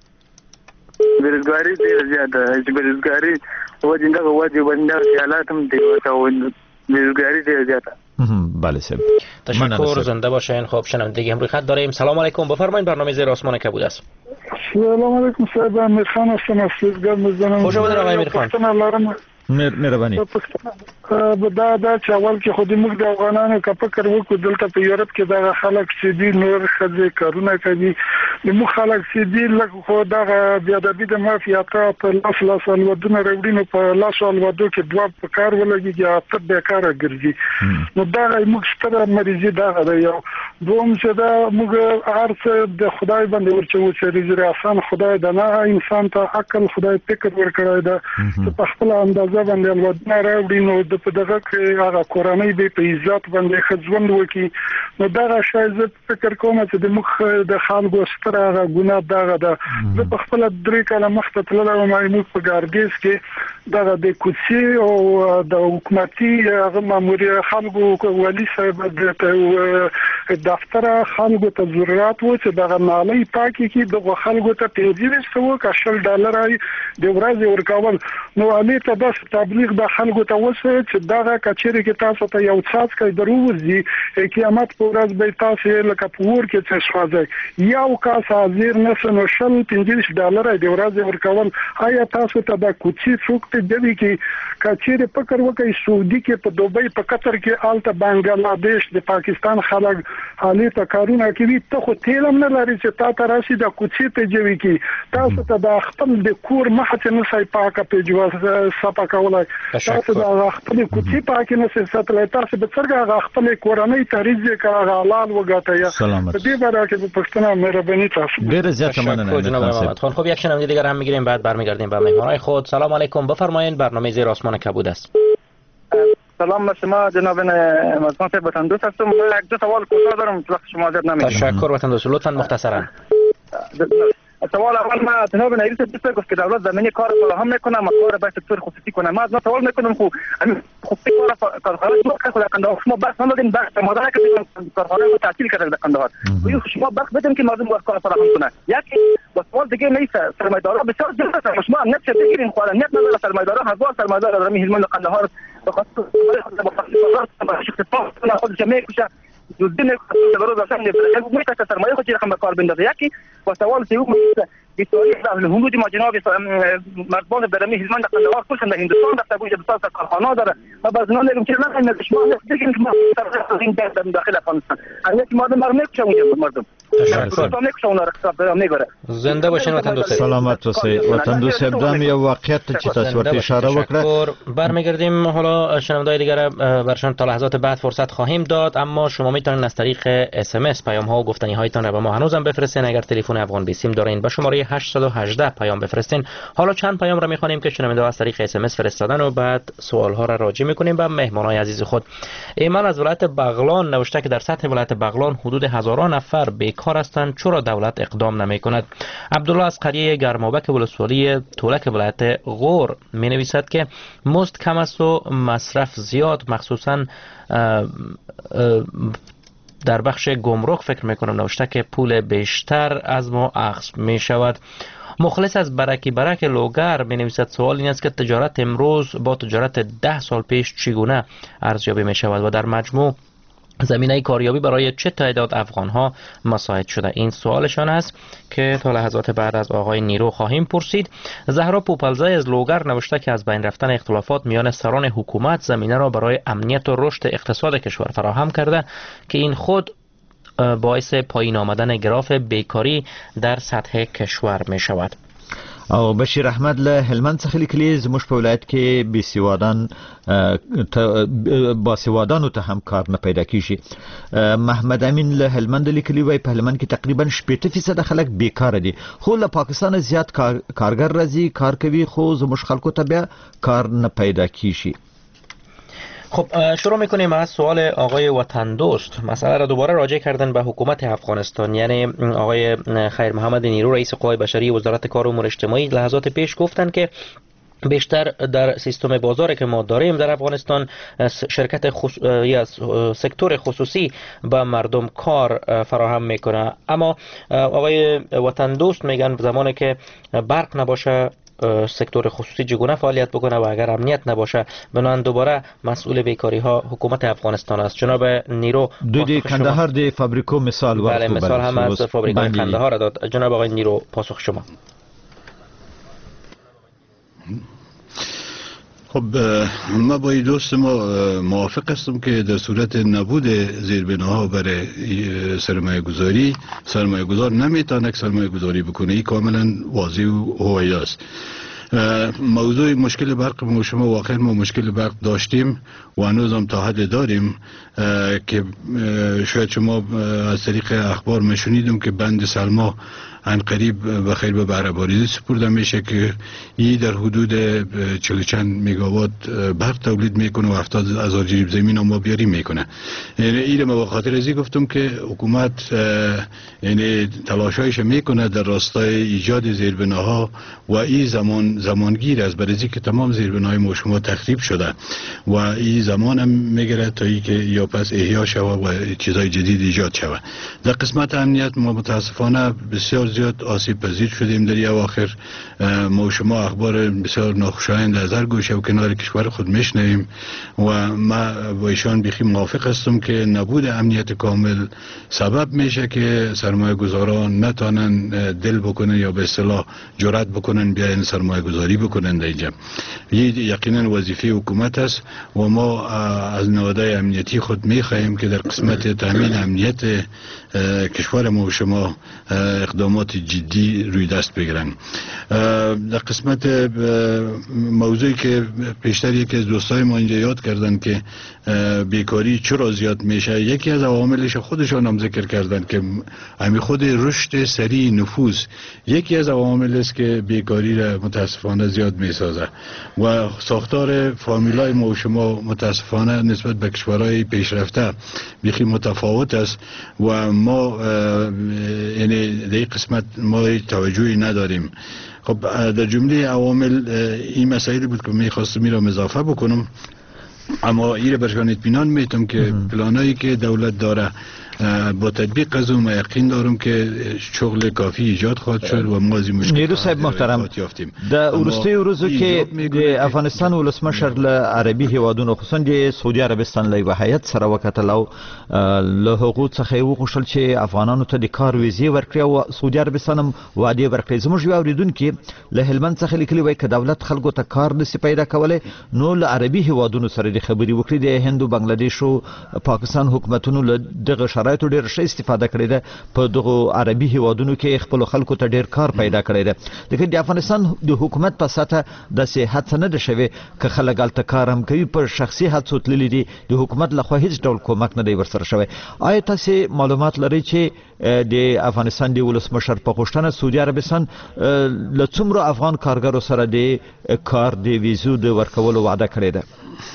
بیروزګاری ډیر زیات ده. چې بیروزګاری وجنده وجه باندې حالات هم دی او بیروزګاری ډیر زیات ده. بله صاحب. تشکر. زنده باشین. خب شنوندگی هم روی خط داریم. سلام علیکم، بفرمایید. برنامه زیر آسمان کبود است. سلام علیکم صاحب. امیرخان هستم از سیزگاه میزنم. خوش آمدید آقای امیرخان. مهرباني. دا چې اول کې خو د موږ د افغانانو که فکر وکړو دلته په یورپ کې دا خلک چې دي نور ښځې کارونه کوي د موږ خلک چې دي لږ خو دغه بېادبي د مافیاته په لاس الودونه راوړي نو په لاسو الودو کې دوه په کار ولګېږي اته بېکاره ګرځي. نو دغه موږ ستره مریضي دغه ده. یو دوم چې دا موږ هر څه د خدای باندې ورچوو چې رزق آسان خدای د نه انسان ته عقل خدای فکر ورکړی ده چې په خپل اندازه باندې الودونه راوړي نو د په دغه کې هغه کورنۍ به په عزت باندې ښځوند وکړي. نو دغه شی زه فکر کوم چې د مخ د خلکو ستره هغه ګناه دغه ده. زه په خپل 3 کاله مخته تللی وم موږ په ګاردیز کې دغه د کوڅې او د حکومتي هغه ماموري خلکو والي صاحب د دفتر خلکو ته ضرورت و چې دغه نالۍ پاکي کې د خلکو ته $15 د ورځې ورکول. نو علي ته د تبلیغ د خلکو ته وسه چې دغه کچېره کې تاسو ته یو څاڅ کې دروځي قیامت په ورځ به تاسو لکه پور کې څه شوځي یو کاس حاضر نسنو $15 د ورځې ورکول. آیا تاسو ته د کوچي څوک ته دی کې کچېره فکر وکړي سعودي کې په دوبۍ په قطر کې آلته بنگلاديش د پاکستان خلک حالي ته کارونه کوي ته خو تیلم نه لري چې تاسو راشي د کوچي ته جوړی کی تاسو ته د خپل د کور مخه نه سای پاکه په جواز صفا کولای تاسو د خپل کوچي پاکه نه ساتلای تاسو به څنګه خپل کورنۍ تاریخ کاغه حلال وګټه یا په دې باره کې په پښتنه مهرباني تاسو ډیر زیات مننه جناب محمد خان. خب یک شنونده دیگر هم میگیریم بعد برمیگردیم به مهمانای خود. سلام علیکم، بفرمایید. برنامه زیر آسمان کبود است. سلام به شما جناب مزمان صاحب وطندوست هستم. یک دو سوال کوتاه دارم وقت شما زیاد نمیگیرم. تشکر وطندوست، لطفا مختصرا. سوال اول ما جناب نایب صاحب گفت که دولت زمینی کار فراهم میکنه اما کار به سکتور خصوصی کنه. ما از سوال میکنم خو خصوصی کارخانه شما در قندهار شما بحث ندادین، بحث مادر که کارخانه رو تعطیل کرده در قندهار. شما بحث بدین که مردم کار فراهم کنه. یکی با سوال دیگه نیست، سرمایه‌دارا بسیار جلو هستن. شما نت چه بگیرین خواله نت نداره سرمایه‌دارا هزار سرمایه‌دار در هلمند قندهار به خاطر خودش میکشه دوزدین دروز اصلا میشه سرمایه خودی رقم کار بندازه. یکی با سوال سیوم بیتوری اهل هنود ما جناب مرزبان برمی هلمند قندهار کلشون در هندوستان رفته بود بسیار کارخانه داره. ما باز نه میگم که نه شما دیگه ما این در داخل افغانستان هر یک مردم میکشه اونجا مردم زنده باشین وطندوست. سلامت اوسئ وطندوست. دام یو واقعیت چې تاسو ورته اشاره وکړه. برمیگردیم حالا شنونده‌های دیگر برشان تا لحظات بعد فرصت خواهیم داد، اما شما میتونید از طریق اس ام اس پیام ها و گفتنی هایتان را به ما هنوزم بفرستین. اگر تلفن افغان بیسیم دارین به شماره 818 پیام بفرستین. حالا چند پیام را میخوانیم که شنونده از طریق اس ام اس فرستادن و بعد سوال ها را راجع میکنیم به مهمانای عزیز خود. ایمان از ولایت بغلان نوشته که در سطح ولایت بغلان حدود هزاران نفر بیکار هستند، چرا دولت اقدام نمی کند؟ عبدالله از قریه گرمابک ولسوالی تولک ولایت غور می نویسد که مزد کم است و مصرف زیاد، مخصوصا در بخش گمرک فکر میکنم نوشته که پول بیشتر از ما اخذ می شود. مخلص از برک لوگر می نویسد سوال این است که تجارت امروز با تجارت 10 سال پیش چگونه ارزیابی می شود و در مجموع زمینه کاریابی برای چه تعداد افغان‌ها مساعد شده؟ این سوالشان است که تا لحظات بعد از آقای نیرو خواهیم پرسید. زهرا پوپلزای از لوگر نوشته که از بین رفتن اختلافات میان سران حکومت زمینه را برای امنیت و رشد اقتصاد کشور فراهم کرده که این خود باعث پایین آمدن گراف بیکاری در سطح کشور می شود. او بشیر احمد له هلمند څخه لیکلي زموږ په ولایت کې باسوادانو ته هم کار نه پیدا کیږي. محمد امین له هلمند لیکلي وای په هلمند کې تقریبا 80% خلک بیکار دي، خو له پاکستان زیات کارګر راځي کار کوي، خو زموږ خلکو ته بیا کار نه پیدا کیږي. خب شروع میکنیم از سوال آقای وطندوست. مسئله را دوباره راجع کردن به حکومت افغانستان، یعنی آقای خیر محمد نیرو رئیس قوای بشری وزارت کار و امور اجتماعی لحظات پیش گفتن که بیشتر در سیستم بازاری که ما داریم در افغانستان شرکت یا سکتور خصوصی به مردم کار فراهم میکنه، اما آقای وطندوست میگن زمانی که برق نباشه سکتور خصوصی چگونه فعالیت بکنه و اگر امنیت نباشه بنان دوباره مسئول بیکاری ها حکومت افغانستان است. جناب نیرو دوی کندهار دی فابریکو مثال بله مثال هم از فابریکای کندهار داد. جناب آقای نیرو پاسخ شما. خب ما با این دوست ما موافق هستم که در صورت نبود زیربناها برای سرمایه گذار نمیتونه سرمایه گذاری بکنه. این کاملا واضح و هوایی است. موضوع مشکل برق ما شما واقعا ما مشکل برق داشتیم و هنوز هم تا حد داریم که شاید شما از طریق اخبار میشنیدم که بند سلما ان قریب بخیر به بهره باریزی سپرده میشه که این در حدود 40 چند مگاوات برق تولید میکنه و 70,000 جریب زمین هم بیاری میکنه. یعنی این ما خاطر ازی گفتم که حکومت یعنی تلاشایش میکنه در راستای ایجاد زیربناها و این زمانگیر است برای که تمام زیربناهای ما شما تخریب شده و این زمان هم میگیره تا ای که یا پس احیا شود و چیزای جدید ایجاد شود. در قسمت امنیت ما متاسفانه بسیار زیاد آسیب پذیر شدیم در اواخر. ما شما اخبار بسیار ناخوشایند از هر گوشه و کنار کشور خود میشنویم و ما با ایشان بیخی موافق هستم که نبود امنیت کامل سبب میشه که سرمایه گذاران نتانن دل بکنن یا به اصطلاح جرأت بکنن بیاین سرمایه گذاری بکنن در اینجا. یقینا وظیفه حکومت است و ما از نهادهای امنیتی خود میخواهیم که در قسمت تامین امنیت کشور ما و شما اقدامات جدی روی دست بگیرن. در قسمت موضوعی که پیشتر یکی از دوستای ما اینجا یاد کردن که بیکاری چرا زیاد میشه، یکی از عواملش خودشان هم ذکر کردن که همین خود رشد سریع نفوس یکی از عوامل است که بیکاری را متاسفانه متاسفانه زیاد میسازه و ساختار فامیلای ما و شما متاسفانه نسبت به کشورهای پیشرفته بیخی متفاوت است و ما یعنی در این قسمت ما توجهی نداریم. خب در جمله عوامل این مسائلی بود که میخواستم این را اضافه بکنم، اما این را برشان اطمینان میتونم که پلانایی که دولت داره با تطبیق از اون یقین دارم که شغل کافی ایجاد خواهد شد و ما از این مشکل نیرو صاحب محترم د ورستي ورځو کې د افغانستان ولسمشر له عربي هیوادونو خصوصا د سعودي عربستان له وحیت سره وکتل او له حقوق څخه وغوښتل چې افغانانو ته د کار ویزې ورکړي او سعودي عربستان هم وعده ورکړي. زموږ یو اوریدونکو له هلمند څخه لیکلي وای ک دولت خلکو ته کار نشي پیدا کولای نو له عربي هیوادونو سره د خبري وکړي. د هندو بنگلاديش او پاکستان حکومتونو له دغه شرایطو ډېر ښه استفاده کړې ده په دغه عربي هیوادونو کې خپل خلکو ته ډېر کار پیدا کړی ده. لکه د افغانستان د حکومت په ساته د صحت نه ده شوی که خلک هلته کار هم کوي په شخصي هڅو تللي دي د حکومت لخوا هیڅ ډول کومک نه دی ورسره شوی. آیا تاسو معلومات لرئ چې د افغانستان د ولسمشر په غوښتنه سعودي عربستان له څومره افغان کارګرو سره د کار د ویزو د ورکولو وعده کړې ده؟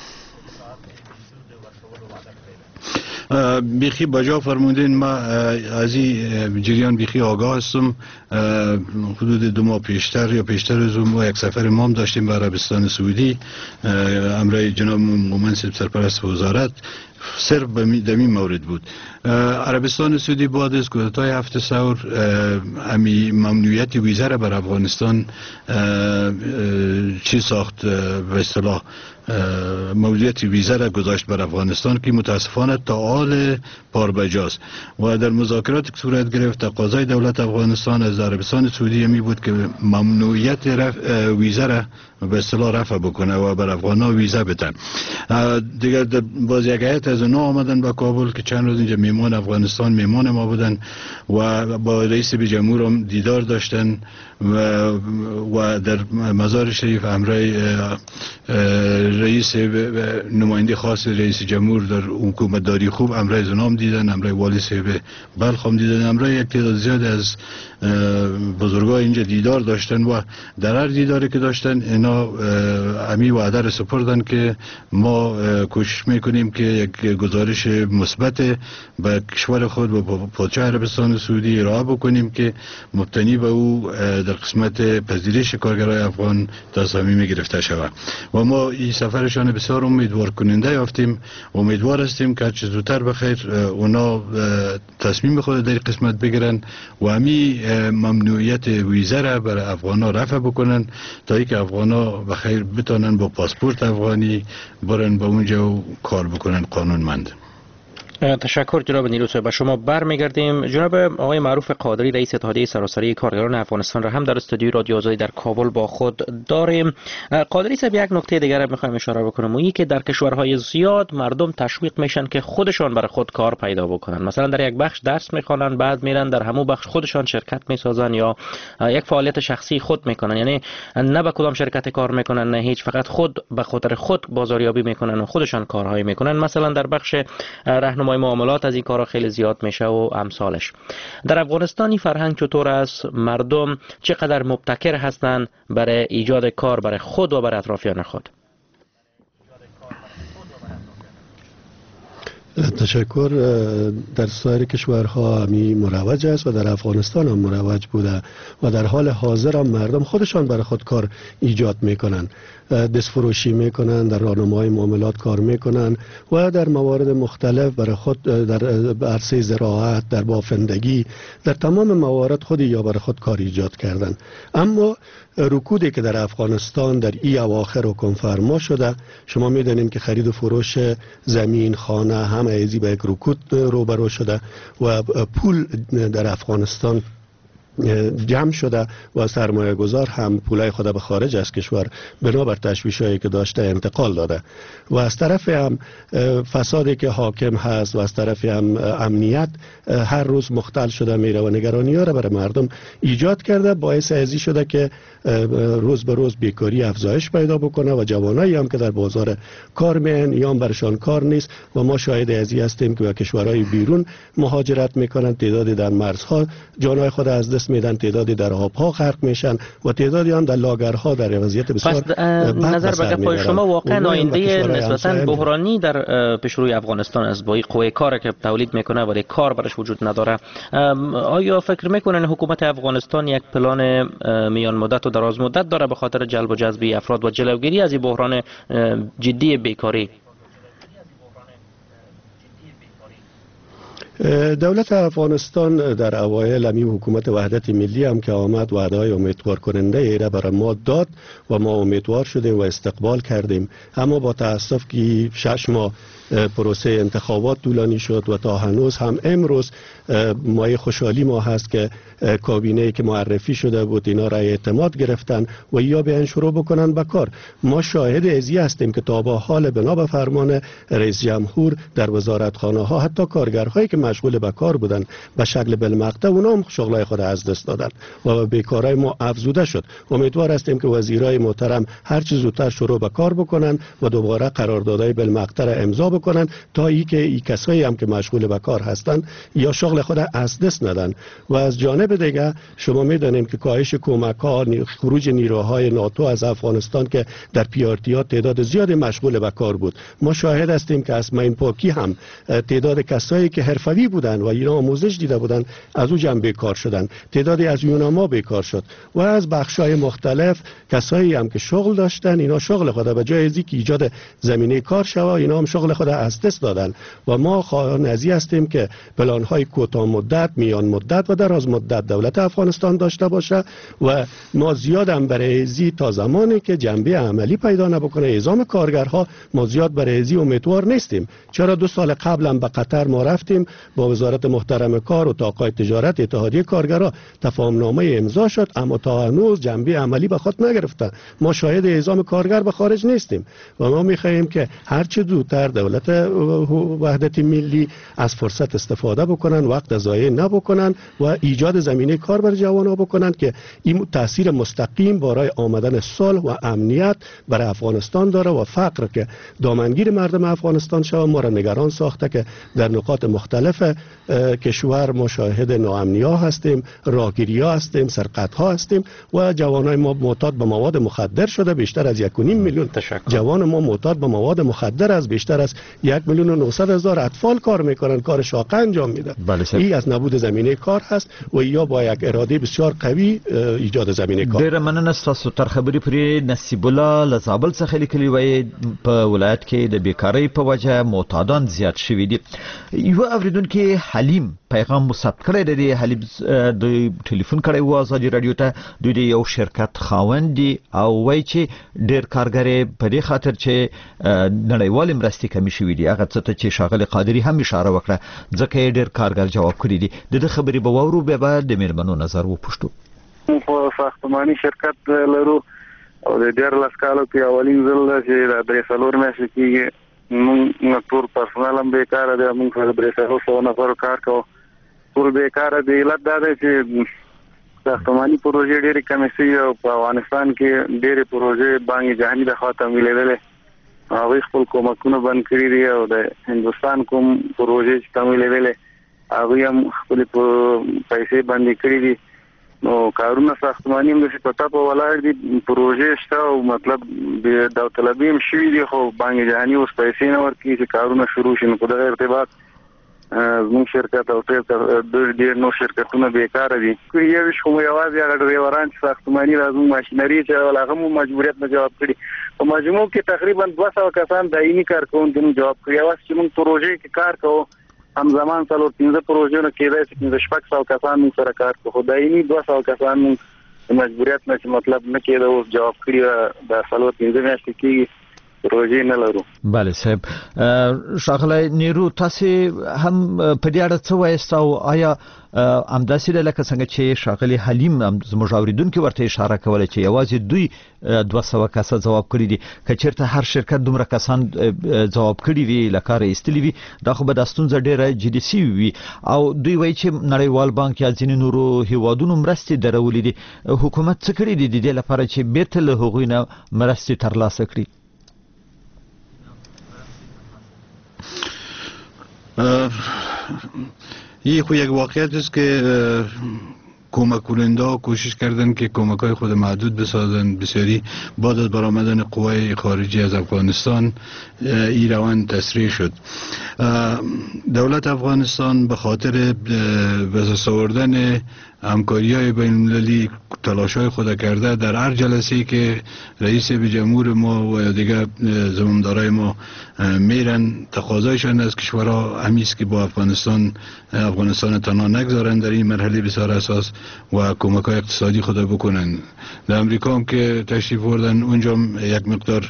بیخی بجا فرمودین، ما از این جریان بیخی آگاه هستم. حدود 2 ماه پیشتر یا پیشتر از اون ما یک سفر مام داشتیم به عربستان سعودی امرای جناب منصب سرپرست وزارت. صرف به می مورد بود. عربستان سعودی بعد از کودتای 7 ثور امی ممنوعیت ویزا را بر افغانستان چی ساخت، به اصطلاح موضوعیت ویزا را گذاشت بر افغانستان که متاسفانه تا حال پاربجاست و در مذاکرات که صورت گرفت تقاضای دولت افغانستان از عربستان سعودی می بود که ممنوعیت ویزا را به اصطلاح رفع بکنه و بر افغانا ویزا بدن. دیگر باز یک هیئت از اونا آمدن به کابل که چند روز اینجا میمان افغانستان میمان ما بودن و با رئیس جمهور هم دیدار داشتن و در مزار شریف همراه رئیس نماینده خاص رئیس جمهور در حکومت داری خوب همراه زنام دیدن، همراه والی صاحب بلخ هم دیدن، همراه یک تعداد زیاد از بزرگان اینجا دیدار داشتن و در هر دیداری که داشتن اینا امی وعده را سپردن که ما کوشش میکنیم که یک گزارش مثبت به کشور خود و پادشاه عربستان سعودی ارائه بکنیم که مبتنی به او در قسمت پذیرش کارگرای افغان تصمیم گرفته شود و ما این سفرشان بسیار امیدوار کننده یافتیم. امیدوار هستیم که چه زودتر بخیر اونا تصمیم خود در قسمت بگیرن و امی ممنوعیت ویزا را برای افغانا رفع بکنن تا اینکه افغانا بخیر بتونن با پاسپورت افغانی برن به اونجا و کار بکنن قانونمند. تشکر جناب نیرو صاحب. شما برمیگردیم. جناب آقای معروف قادری رئیس اتحادیه سراسری کارگران افغانستان را هم در استودیوی رادیو آزادی در کابل با خود داریم. قادری صاحب یک نکته دیگر را میخوایم اشاره بکنم، اونی که در کشورهای زیاد مردم تشویق میشن که خودشان برای خود کار پیدا بکنن. مثلا در یک بخش درس میخوانن، بعد میرن در همون بخش خودشان شرکت میسازن یا یک فعالیت شخصی خود میکنن، یعنی نه به کدام شرکت کار میکنن نه هیچ، فقط خود به خاطر خود بازاریابی میکنن و خودشان کارهایی میکنن. مثلا در بخش راهنمای معاملات از این کارا خیلی زیاد میشه و امثالش. در افغانستان فرهنگ چطور است؟ مردم چقدر مبتکر هستند برای ایجاد کار برای خود و برای اطرافیان خود؟ تشکر. در سایر کشورها همی مروج است و در افغانستان هم مروج بوده و در حال حاضر هم مردم خودشان برای خود کار ایجاد میکنن، دست فروشی میکنن، در راهنمای معاملات کار میکنن و در موارد مختلف برای خود در عرصه زراعت، در بافندگی، در تمام موارد خودی یا برای خود کار ایجاد کردن. اما رکودی که در افغانستان در ای اواخر حکم فرما شده، شما میدانید که خرید و فروش زمین، خانه همه ایزی به یک رکود روبرو شده و پول در افغانستان جمع شده و سرمایه گذار هم پولای خود به خارج از کشور بنابر تشویش‌هایی که داشته انتقال داده و از طرف هم فسادی که حاکم هست و از طرف هم امنیت هر روز مختل شده میره و نگرانی ها را برای مردم ایجاد کرده، باعث ازی شده که روز به روز بیکاری افزایش پیدا بکنه و جوانایی هم که در بازار کار میان یا برشان کار نیست و ما شاهد ازی هستیم که به کشورهای بیرون مهاجرت میکنن، تعدادی در مرزها جانهای خود از دست دست میدن، تعدادی در آبها غرق میشن و تعدادی هم در لاگرها در وضعیت بسیار بد نظر به گفای شما واقعا آینده نسبتا بحرانی در پیشروی افغانستان است با این قوه کاری که تولید میکنه و کار برش وجود نداره. آیا فکر میکنن حکومت افغانستان یک پلان میان مدت و دراز مدت داره به خاطر جلب و جذب افراد و جلوگیری از این بحران جدی بیکاری؟ دولت افغانستان در اوایل همی حکومت وحدت ملی هم که آمد وعده‌های امیدوار کننده ایره برای ما داد و ما امیدوار شدیم و استقبال کردیم، اما با تاسف که 6 ماه پروسه انتخابات طولانی شد و تا هنوز هم امروز مایه خوشحالی ما هست که کابینه‌ای که معرفی شده بود اینا را اعتماد گرفتن و یا بیان شروع بکنن به کار. ما شاهد ازی هستیم که تا با حال بنا به فرمان رئیس جمهور در وزارتخانه ها حتی کارگرهایی که مشغول به کار بودن به شکل بالمقطع اونا هم شغلای خود از دست دادن و بیکاری ما افزوده شد. امیدوار هستیم که وزیرای محترم هر چه زودتر شروع به کار بکنن و دوباره قراردادهای بالمقطع را امضا بکنن تا این کسایی هم که مشغول به کار هستن یا شغل خود از دست ندن. و از جانب دیگه شما میدانیم که کاهش کمک‌ها، خروج نیروهای ناتو از افغانستان که در پیارتی‌ها تعداد زیادی مشغول به کار بود، ما شاهد هستیم که از مین پاکی هم تعداد کسایی که حرفوی بودن و اینا آموزش دیده بودن از او جنب بیکار شدن، تعدادی از یوناما بیکار شد و از بخش‌های مختلف کسایی هم که شغل داشتن اینا شغل خود به جای از اینکه ایجاد زمینه کار شود اینا هم شغل خود از دست دادن. و ما خواهان ازی هستیم که پلان‌های کوتاه مدت، میان مدت و دراز مدت دولت افغانستان داشته باشه و ما زیاد هم برای ازی تا زمانی که جنبه عملی پیدا نبکنه اعزام کارگرها ما زیاد برای ازی امیدوار نیستیم. چرا 2 سال قبل هم به قطر ما رفتیم با وزارت محترم کار و طاقای تجارت اتحادیه کارگرها تفاهمنامه امضا شد اما تا هنوز جنبه عملی به خود نگرفته. ما شاهد اعزام کارگر به خارج نیستیم و ما می‌خواهیم که هر چه زودتر دولت وحدت ملی از فرصت استفاده بکنن، وقت ضایع نبکنن و ایجاد زمینه کار بر جوانان بکنن که این تاثیر مستقیم برای آمدن صلح و امنیت برای افغانستان داره و فقر که دامنگیر مردم افغانستان شود ما را نگران ساخته که در نقاط مختلف کشور مشاهد ناامنی‌ها هستیم، راهگیری‌ها هستیم، سرقت‌ها هستیم و جوانای ما معتاد به مواد مخدر شده. بیشتر از 1.5 میلیون جوان ما معتاد به مواد مخدر از بیشتر از 1,900,000 اطفال کار میکنن، کار شاقه انجام میدن. این از نبود زمینه کار هست و یا با یک اراده بسیار قوی ایجاد زمینه کار. ډیره مننه ستاسو تر خبرې پرې. نصیب الله له زابل څخه لیکلي وای په ولایت کې د بیکاری په وجه معتادان زیات شوي دي. یو اوریدونکو حلیم پیغام مثبت کړی دی. حلیم د ټلیفون کړی و ازادي رادیو ته. دوی د یو شرکت خاوند دي او وای چې ډیر کارګر په دې خاطر چې نړیوال مرستې کمی شوي دي. هغه څه ته چې شاغل قادری هم اشاره وکړه ځکه ډیر کارګر جواب کړی دي. د خبرې به وورو به د میرمنو نظر وپوښتو. په ساختماني شرکت لرو او د 14 کالو کې اولین ځل چې د برېسالور میاشتې کې موږ ټول پرسونل هم بیکاره دي. موږ په برېسالور 100 نفر کار کوو، ټول بیکاره دي. علت دا دی چې ساختماني پروژې ډېرې کمې شوي او په افغانستان کې ډېرې پروژې بانک جهاني د خوا تمویلېدلې. هغوی خپل کومکونه بند کړي دي او د هندوستان کوم پروژې چې تمویلېدلې هغوی هم خپلې پیسې بندې کړي دي. نو کارونه ساختماني هم داسې په ټپه ولاړ دي. پروژې شته او مطلب داوطلبي هم شوي دي خو بانک جهاني اوس پیسې نه ورکوي چې کارونه شروع شي. نو په دغه ارتباط زموږ شرکت او ډېر نور شرکتونه بیکاره دي. یو ویش خو مو یوازې هغه ډریوران چې ساختماني را زموږ ماشینري چلول هغه مو مجبوریت نه جواب کړي. په مجموع کې تقریبا 200 کسان دایمي کارکوونکي مو جواب کړي. یوازې چې موږ پروژې کې کار کوو همزمان 15 پروژې کېدای شي 15 کسان مو سره کار کوو. دایمي 200 کسان مو مجبوریت نه چې مطلب نه کېده اوس جواب کړي د 15 میاشتې کې پروژې نه لرو. بله صاحب. شاغله نیرو تاسو هم په دې اړه څه وایست او آیا همداسې لکه څنګه چې شاغلی حلیم هم زموږ اوریدونکو ورته اشاره کوله چې یوازې دوی 200 کسه جواب کړي دي که چیرته هر شرکت دومره کسان جواب کړي وي لکه ایستلی وي دا خو به د ستونزه ډیره جدي سی وي او دوی وایي چې نړیوال بانک یا ځینې نورو هیوادونو مرستې درولې دي. حکومت څه کړي دي د دې لپاره چې بیرته له هغوی نه مرستې ترلاسه کړي؟ این خو یک واقعیت است که کمک کننده کوشش کردن که کمک‌های خود محدود بسازن. بسیاری بعد از برآمدن قوای خارجی از افغانستان این روند تسریع شد. دولت افغانستان به خاطر به دست آوردن همکاری‌های بین‌المللی تلاش‌های خود کرده. در هر جلسه‌ای که رئیس جمهور ما و دیگر زمامدارای ما میرن، تقاضایشان از کشورها همیست که با افغانستان تنها نگذارن در این مرحله بسیار اساس و کمک‌های اقتصادی خود بکنن. در امریکا هم که تشریف بردن، اونجا یک مقدار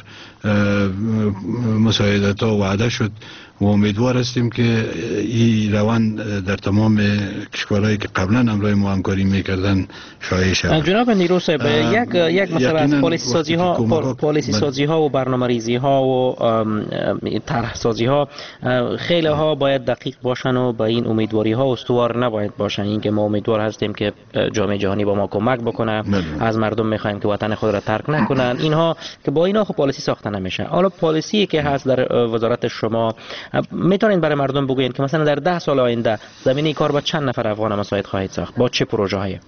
مساعدت‌ها وعده شد و امیدوار هستیم که این روند در تمام کشورهایی که قبلا همراه ما همکاری میکردن شایع شود. جناب نیرو صاحب، یک مسئله از پالیسی سازی ها و برنامه‌ریزی ها و طرح سازی ها، خیلی ها باید دقیق باشن و با این امیدواری ها استوار نباید باشن. اینکه ما امیدوار هستیم که جامعه جهانی با ما کمک بکنه، از مردم میخوایم که وطن خود را ترک نکنن، اینها که با اینا خب پالیسی ساخته نمیشه. حالا پالیسی که هست در وزارت شما، میتونین برای مردم بگوین که مثلا در 10 سال آینده زمینه کار با چند نفر افغان مساعد خواهید ساخت؟ با چه پروژه هایی؟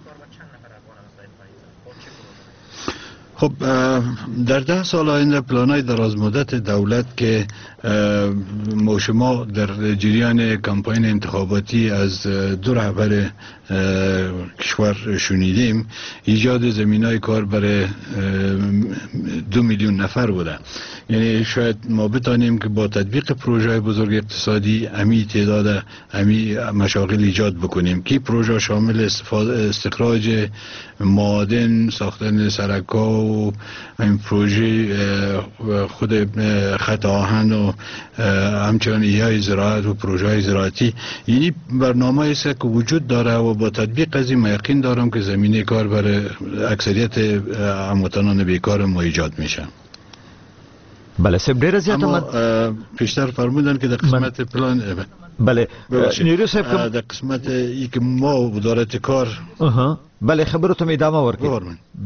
خب در 10 سال آینده پلان‌های دراز مدت دولت که ما شما در جریان کمپاین انتخاباتی از دو رهبر کشور شنیدیم، ایجاد زمینه‌های کار برای 2 میلیون نفر بوده. یعنی شاید ما بتانیم که با تطبیق پروژه بزرگ اقتصادی امی تعداد امی مشاغل ایجاد بکنیم که پروژه شامل استخراج معادن، ساختن سرک‌ها و این پروژه خود خط آهن و همچنان ایهای زراعت و پروژه های زراعتی، یعنی برنامه است که وجود داره و با تطبیق از این یقین دارم که زمینه کار برای اکثریت هموطنان بیکار ما ایجاد میشه. بله سب ډیر زیاته اما پیشتر فرمودن که در قسمت پلان بله نیرو صاحب در قسمت ای که ما وزارت کار بله خبرتون ادامه ورکړئ.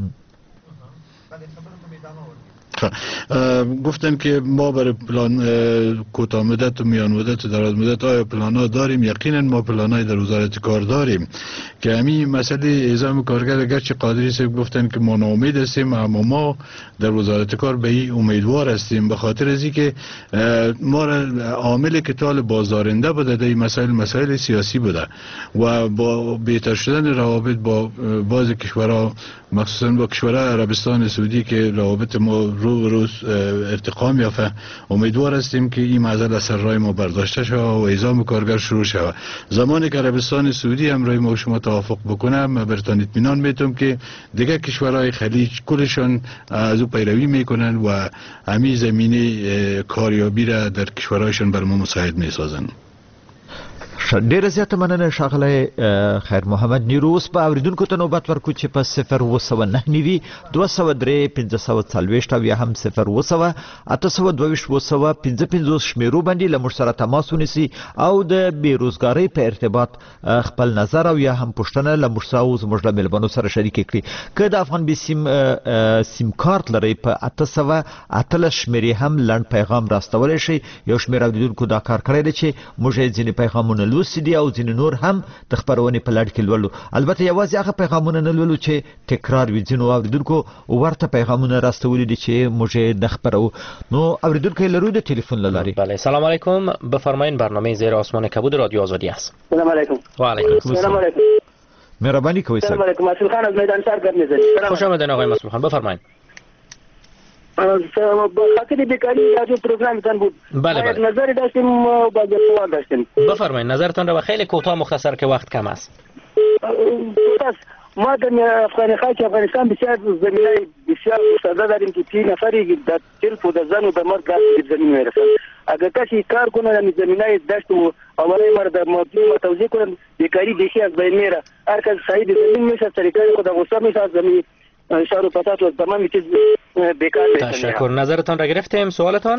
گفتن که ما برای پلان کوتاه مدت و میان مدت و دراز مدت آیا پلان ها داریم؟ یقینا ما پلان های در وزارت کار داریم که همین مسئله اعزام کارگر اگرچه قادری صاحب گفتن که ما ناامید هستیم، اما ما در وزارت کار به این امیدوار هستیم به خاطر از اینکه ما عامل که طال بازدارنده بوده در این مسائل سیاسی بوده و با بهتر شدن روابط با بعض کشورها مخصوصا با کشورهای عربستان سعودی که روابط ما روز ارتقا میافته، امیدوار هستیم که این معضل از سر راه ما برداشته شود و اعزام کارگر شروع شود. زمانی که عربستان سعودی همراه ما شما توافق بکنه، من برتان اطمینان میتونم که دیگه کشورهای خلیج کلشون از او پیروی میکنن و همین زمینه کاریابی را در کشورهایشون بر ما مساعد میسازن. ډیره زیاته مننه ښاغلی خیر محمد نیرو. اوس به اوریدونکو ته نوبت ورکړو چې په 079 203 540 او یا هم 0 822 شمیرو باندې له موږ سره تماس ونیسي او د بیروزګارۍ په ارتباط خپل نظر او یا هم پوښتنه له موږ سره او زموږ له میلمنو سره شریکې کړي. که د افغان بي سیم کارت لرئ په 818 شمیرې هم لنډ پیغام راستولی شئ. یو شمېر اوریدونکو دا کار کړی دی چې موږ یې ځینې پیغامونه لوستي دي او ځینې نور هم د خپرونې په لړ کې لولو. البته یوازې هغه پیغامونه نه لولو چې تکرار وي، ځینو اوریدونکو ورته پیغامونه راستولي دي چې موږ یې نه خپرو. نو اوریدونکی لرو د تلیفون له لارې. بله سلام علیکم، بفرمایین برنامه زیر آسمان کبود رادیو آزادی است. سلام علیکم. و علیکم السلام. مهربانی کوئ سلام علیکم. مسعود خان از میدان شهر گپ میزنید. خوش آمدید آقای مسعود خان، بفرمایید. خاطر بیکاری رادیو پروگرامتان بود. بله نظری داشتیم و بعد سوال داشتیم. بفرمایید نظرتان را خیلی کوتاه مختصر که وقت کم است. ما در افغانستان بسیار زمینه بسیار گسترده داریم که 3 نفری در تلف و در زن و در مرد زمین میرسن. اگر کسی کار کنه در زمینه دشت و آواره مرد در موضوع توضیح کنن، بیکاری بیشی از بین میره. هر کس صاحب زمین میشه، طریقای خود غصه میشه از زمین شهر و پتات و تمام چیز بیکار میشن. تشکر. نظرتان را گرفتیم. سوالتان؟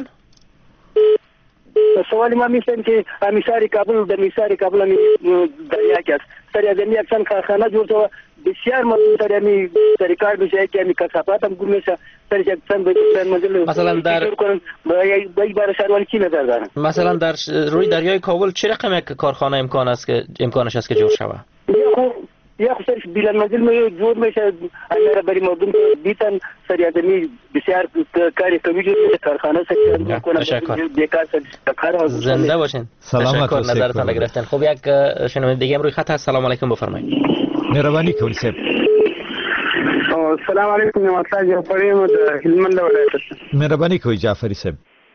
سوال ما میشن که امیساری کابل در میساری کابل دریا کې سره د می اکشن کارخانه جوړ شو، بسیار مطلوب سره می طریقار بشه که می کسافات هم ګورم شه سره اکشن به منزل مثلا در بای بار شهروانی چی نظر دارن؟ مثلا در روی دریای کابل چه رقم یک کارخانه امکانش است که جوړ شوه؟ یا خصوص بلند منزل می جور میشه اگر برای مردم بیتن سریعتمی بسیار کاری قوی جور میشه کارخانه سکتر میکنن بیکار کار زنده باشین. سلامت تشکر نظرتان گرفتن. خب یک شنونده دیگه هم روی خط هست. سلام علیکم بفرمایید. مهربانی کولی صاحب. السلام علیکم نعمت الله جعفری مد هلمند ولایت. مهربانی کوي جعفری صاحب.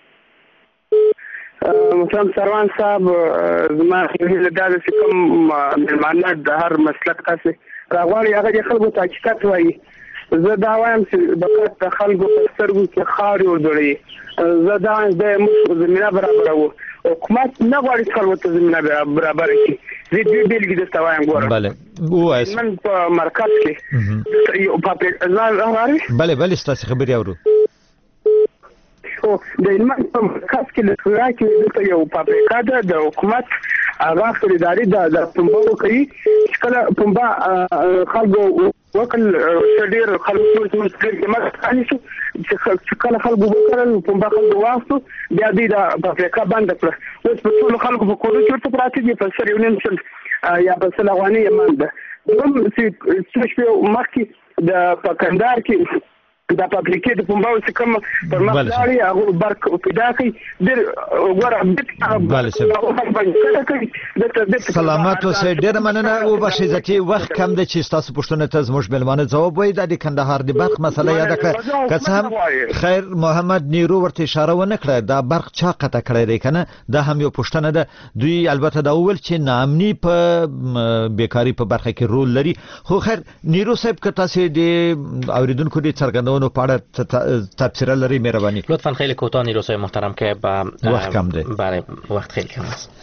محترم سروان صاحب زما هیله دا چې کوم معنی د هر مسلک تاسو راغوري هغه د خلکو ته حقیقت وایي. زه دا وایم چې د خلکو په سترګو کې خاورې وردړي. زه دا وایم د زمينه برابرو حکومت نه غواړي خلکو ته زمينه برابر کړي. زه دې بیلګې درته وایم ګوره. بله وایي. من په مرکز کې یو پاپریکا راغوري. بله ستاسو خبرې اورو. او د هلمند په مرکز کې د خوراکي دلته یو فابریکه ده د حکومت هغه خریداري د پنبو کوي چې کله پنبه خلکو وکړ ډېر خلکو چې مخکې شو چې کله خلکو وکړل پنبه خلکو واستو بیا دې د فابریکه بند کړه. اوس په ټول خلکو په کورو کې ورته پراته دي په سر یو نیم سل یا په سل افغانۍ یې مانده. دوم چې شپې مخکې د پکندار کې دا فابریکې د پنبو چې کوم پر مخداري هغه برق پیدا کوي ډېر سلامت اوسئ. ډېر مننه. او بخښئ ځکه وخت کم دی چې تاسو پوښتنه ته زموږ مېلمانه ځواب وایي. د کندهار د برق مسله یاد کړه که څه هم خیر محمد نیرو ورته اشاره ونه کړه دا برق چا قطع کړی دی کنه دا هم یو پوښتنه ده. دوی البته دا وویل چې ناامني په بیکاری په برخه کې رول لري. خو خیر نیرو صاحب که تاسو د اوریدونکو د څرګندونو په اړه تبصره لري مهرباني لطفا خیلی کوتاه نیرو صاحب محترم که با وقت کم ده. بله وقت خیلی کم است.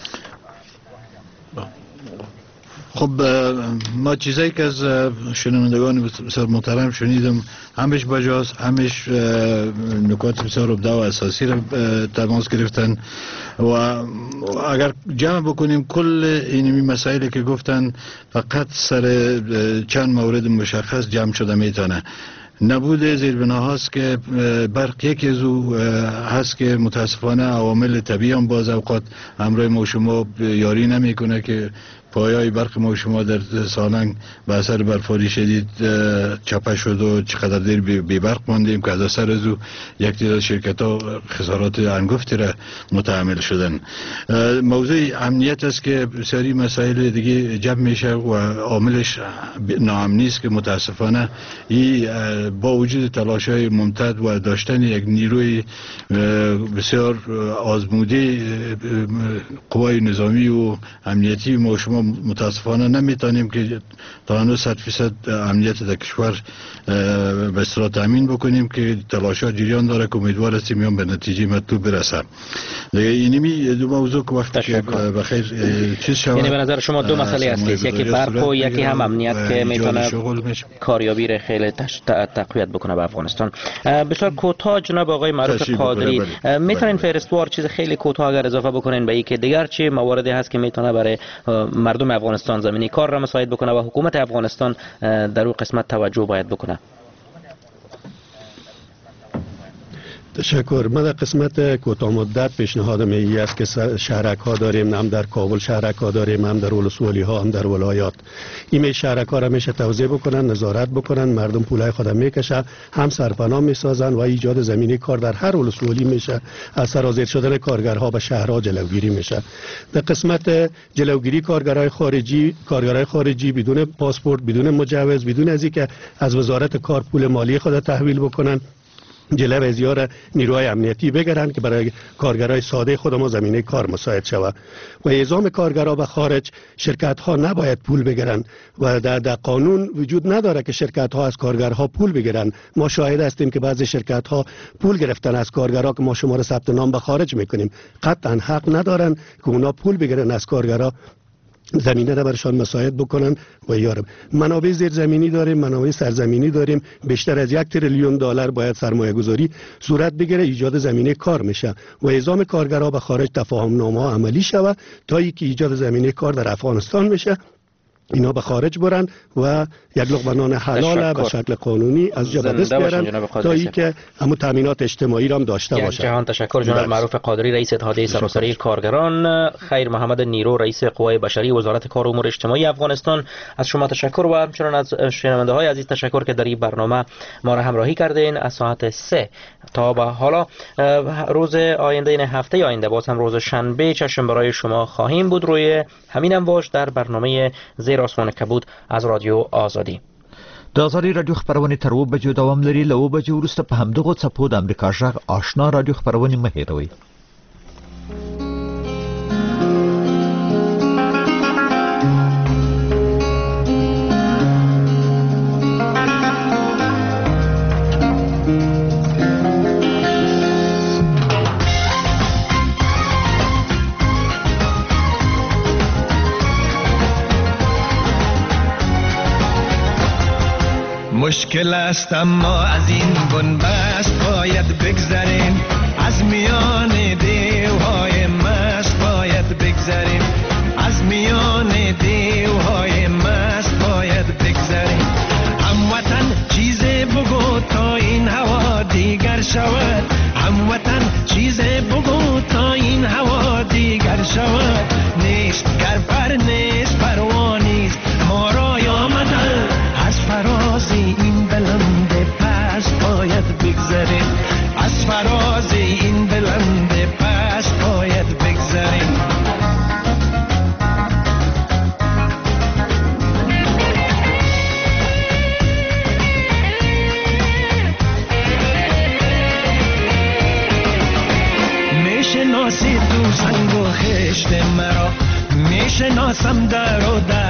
خب ما چیزایی که از شنوندگان بسیار محترم شنیدم همش بجاست، همش نکات بسیار ابداع و اساسی را تماس گرفتن و اگر جمع بکنیم کل اینمی مسائلی که گفتن فقط سر چند مورد مشخص جمع شده میتونه. نبود زیربناهاست که برق یکی از او هست که متاسفانه عوامل طبیعی هم باز اوقات همراه ما شما یاری نمیکنه که پایه‌های برق ما شما در سالنگ به اثر برفاری شدید چپه شد و چقدر دیر بی برق ماندیم که از اثر از او یک تعداد شرکت‌ها خسارات انگفتی را متحمل شدن. موضوع امنیت است که بسیاری مسائل دیگه جمع میشه و عاملش ناامنی است که متاسفانه با وجود تلاش‌های ممتد و داشتن یک نیروی بسیار آزموده قوای نظامی و امنیتی ما شما متاسفانه نمیتونیم که تا هنوز 100% امنیت در کشور به اصطلاح تامین بکنیم که تلاش‌ها جریان داره که امیدوار هستیم میان به نتیجه مطلوب برسه. اینمی دو موضوع که وقتی که بخیر چیز شود یعنی به نظر شما دو مسئله اصلی است یکی برق و یکی هم امنیت که میتونه کاریابی را خیلی تقویت بکنه به افغانستان. بسیار کوتاه جناب آقای معروف قادری میتونین فهرستوار چیز خیلی کوتاه اگر اضافه بکنین به اینکه دیگر چه مواردی هست که میتونه برای مردم افغانستان زمینی کار را مساعد بکنه و حکومت افغانستان در اون قسمت توجه باید بکنه. تشکر. من در قسمت کوتاه مدت پیشنهادم این است که شهرک ها داریم، هم در کابل شهرک ها داریم، هم در ولسوالی ها، هم در ولایات. این شهرک ها را میشه توزیع بکنن، نظارت بکنن، مردم پولای خودم میکشن، هم سرپناه میسازن و ایجاد زمینه کار در هر ولسوالی میشه. از سرازیر شدن کارگرها به شهرها جلوگیری میشه. در قسمت جلوگیری کارگرای خارجی بدون پاسپورت، بدون مجوز، بدون از اینکه از وزارت کار پول مالی خود تحویل بکنن جلب ازیار نیروهای امنیتی بگیرن که برای کارگرای ساده خود ما زمینه کار مساعد شود و اعزام کارگرها به خارج شرکت ها نباید پول بگیرن و در قانون وجود نداره که شرکت ها از کارگرها پول بگیرن. ما شاهد هستیم که بعضی شرکت ها پول گرفتن از کارگرها که ما شما را ثبت نام به خارج میکنیم. قطعا حق ندارن که اونا پول بگیرن از کارگرها، زمینه را برشان مساعد بکنن و یارم. منابع زیرزمینی داریم، منابع سرزمینی داریم، بیشتر از 1 تریلیون دلار باید سرمایه گذاری صورت بگیره، ایجاد زمینه کار میشه و اعزام کارگرها به خارج تفاهم نامه ها عملی شود تا اینکه ایجاد زمینه کار در افغانستان میشه اینا به خارج برن و یک لقمه نان حلال به شکل قانونی از جا به دست بیارن تا اینکه همون تامینات اجتماعی را هم داشته باشن. جهان تشکر جناب معروف قادری رئیس اتحادیه سراسری کارگران، خیر محمد نیرو رئیس قوای بشری وزارت کار و امور اجتماعی افغانستان، از شما تشکر و همچنین از شنونده های عزیز تشکر که در این برنامه ما را همراهی کردین. از ساعت 3 تا به حالا روز آینده، این هفته آینده باز هم روز شنبه چشم برای شما خواهیم بود روی همین امواج در برنامه زیر آسمان کبود از رادیو آزادی. د آزادي رادیو خبرونه تر 2 بجو دوام لري. له 2 بجو وروسته په همدغه څپو د امریکا غږ آشنا رادیو خبرونه مه هېروئ. مشکل است اما از این بنبست باید بگذریم، از میان دیوهای مست باید بگذریم، از میان دیوهای مست باید بگذریم. هموطن چیز بگو تا این هوا دیگر شود، هموطن چیز بگو تا این هوا دیگر شود. نیست گر پر نیست پروانیست ما را آمدن، از فراز این بلند پست باید بگذریم، از فراز این بلند پست باید بگذریم. میشناسی تو سنگ و خشت مرا، میشناسم در و در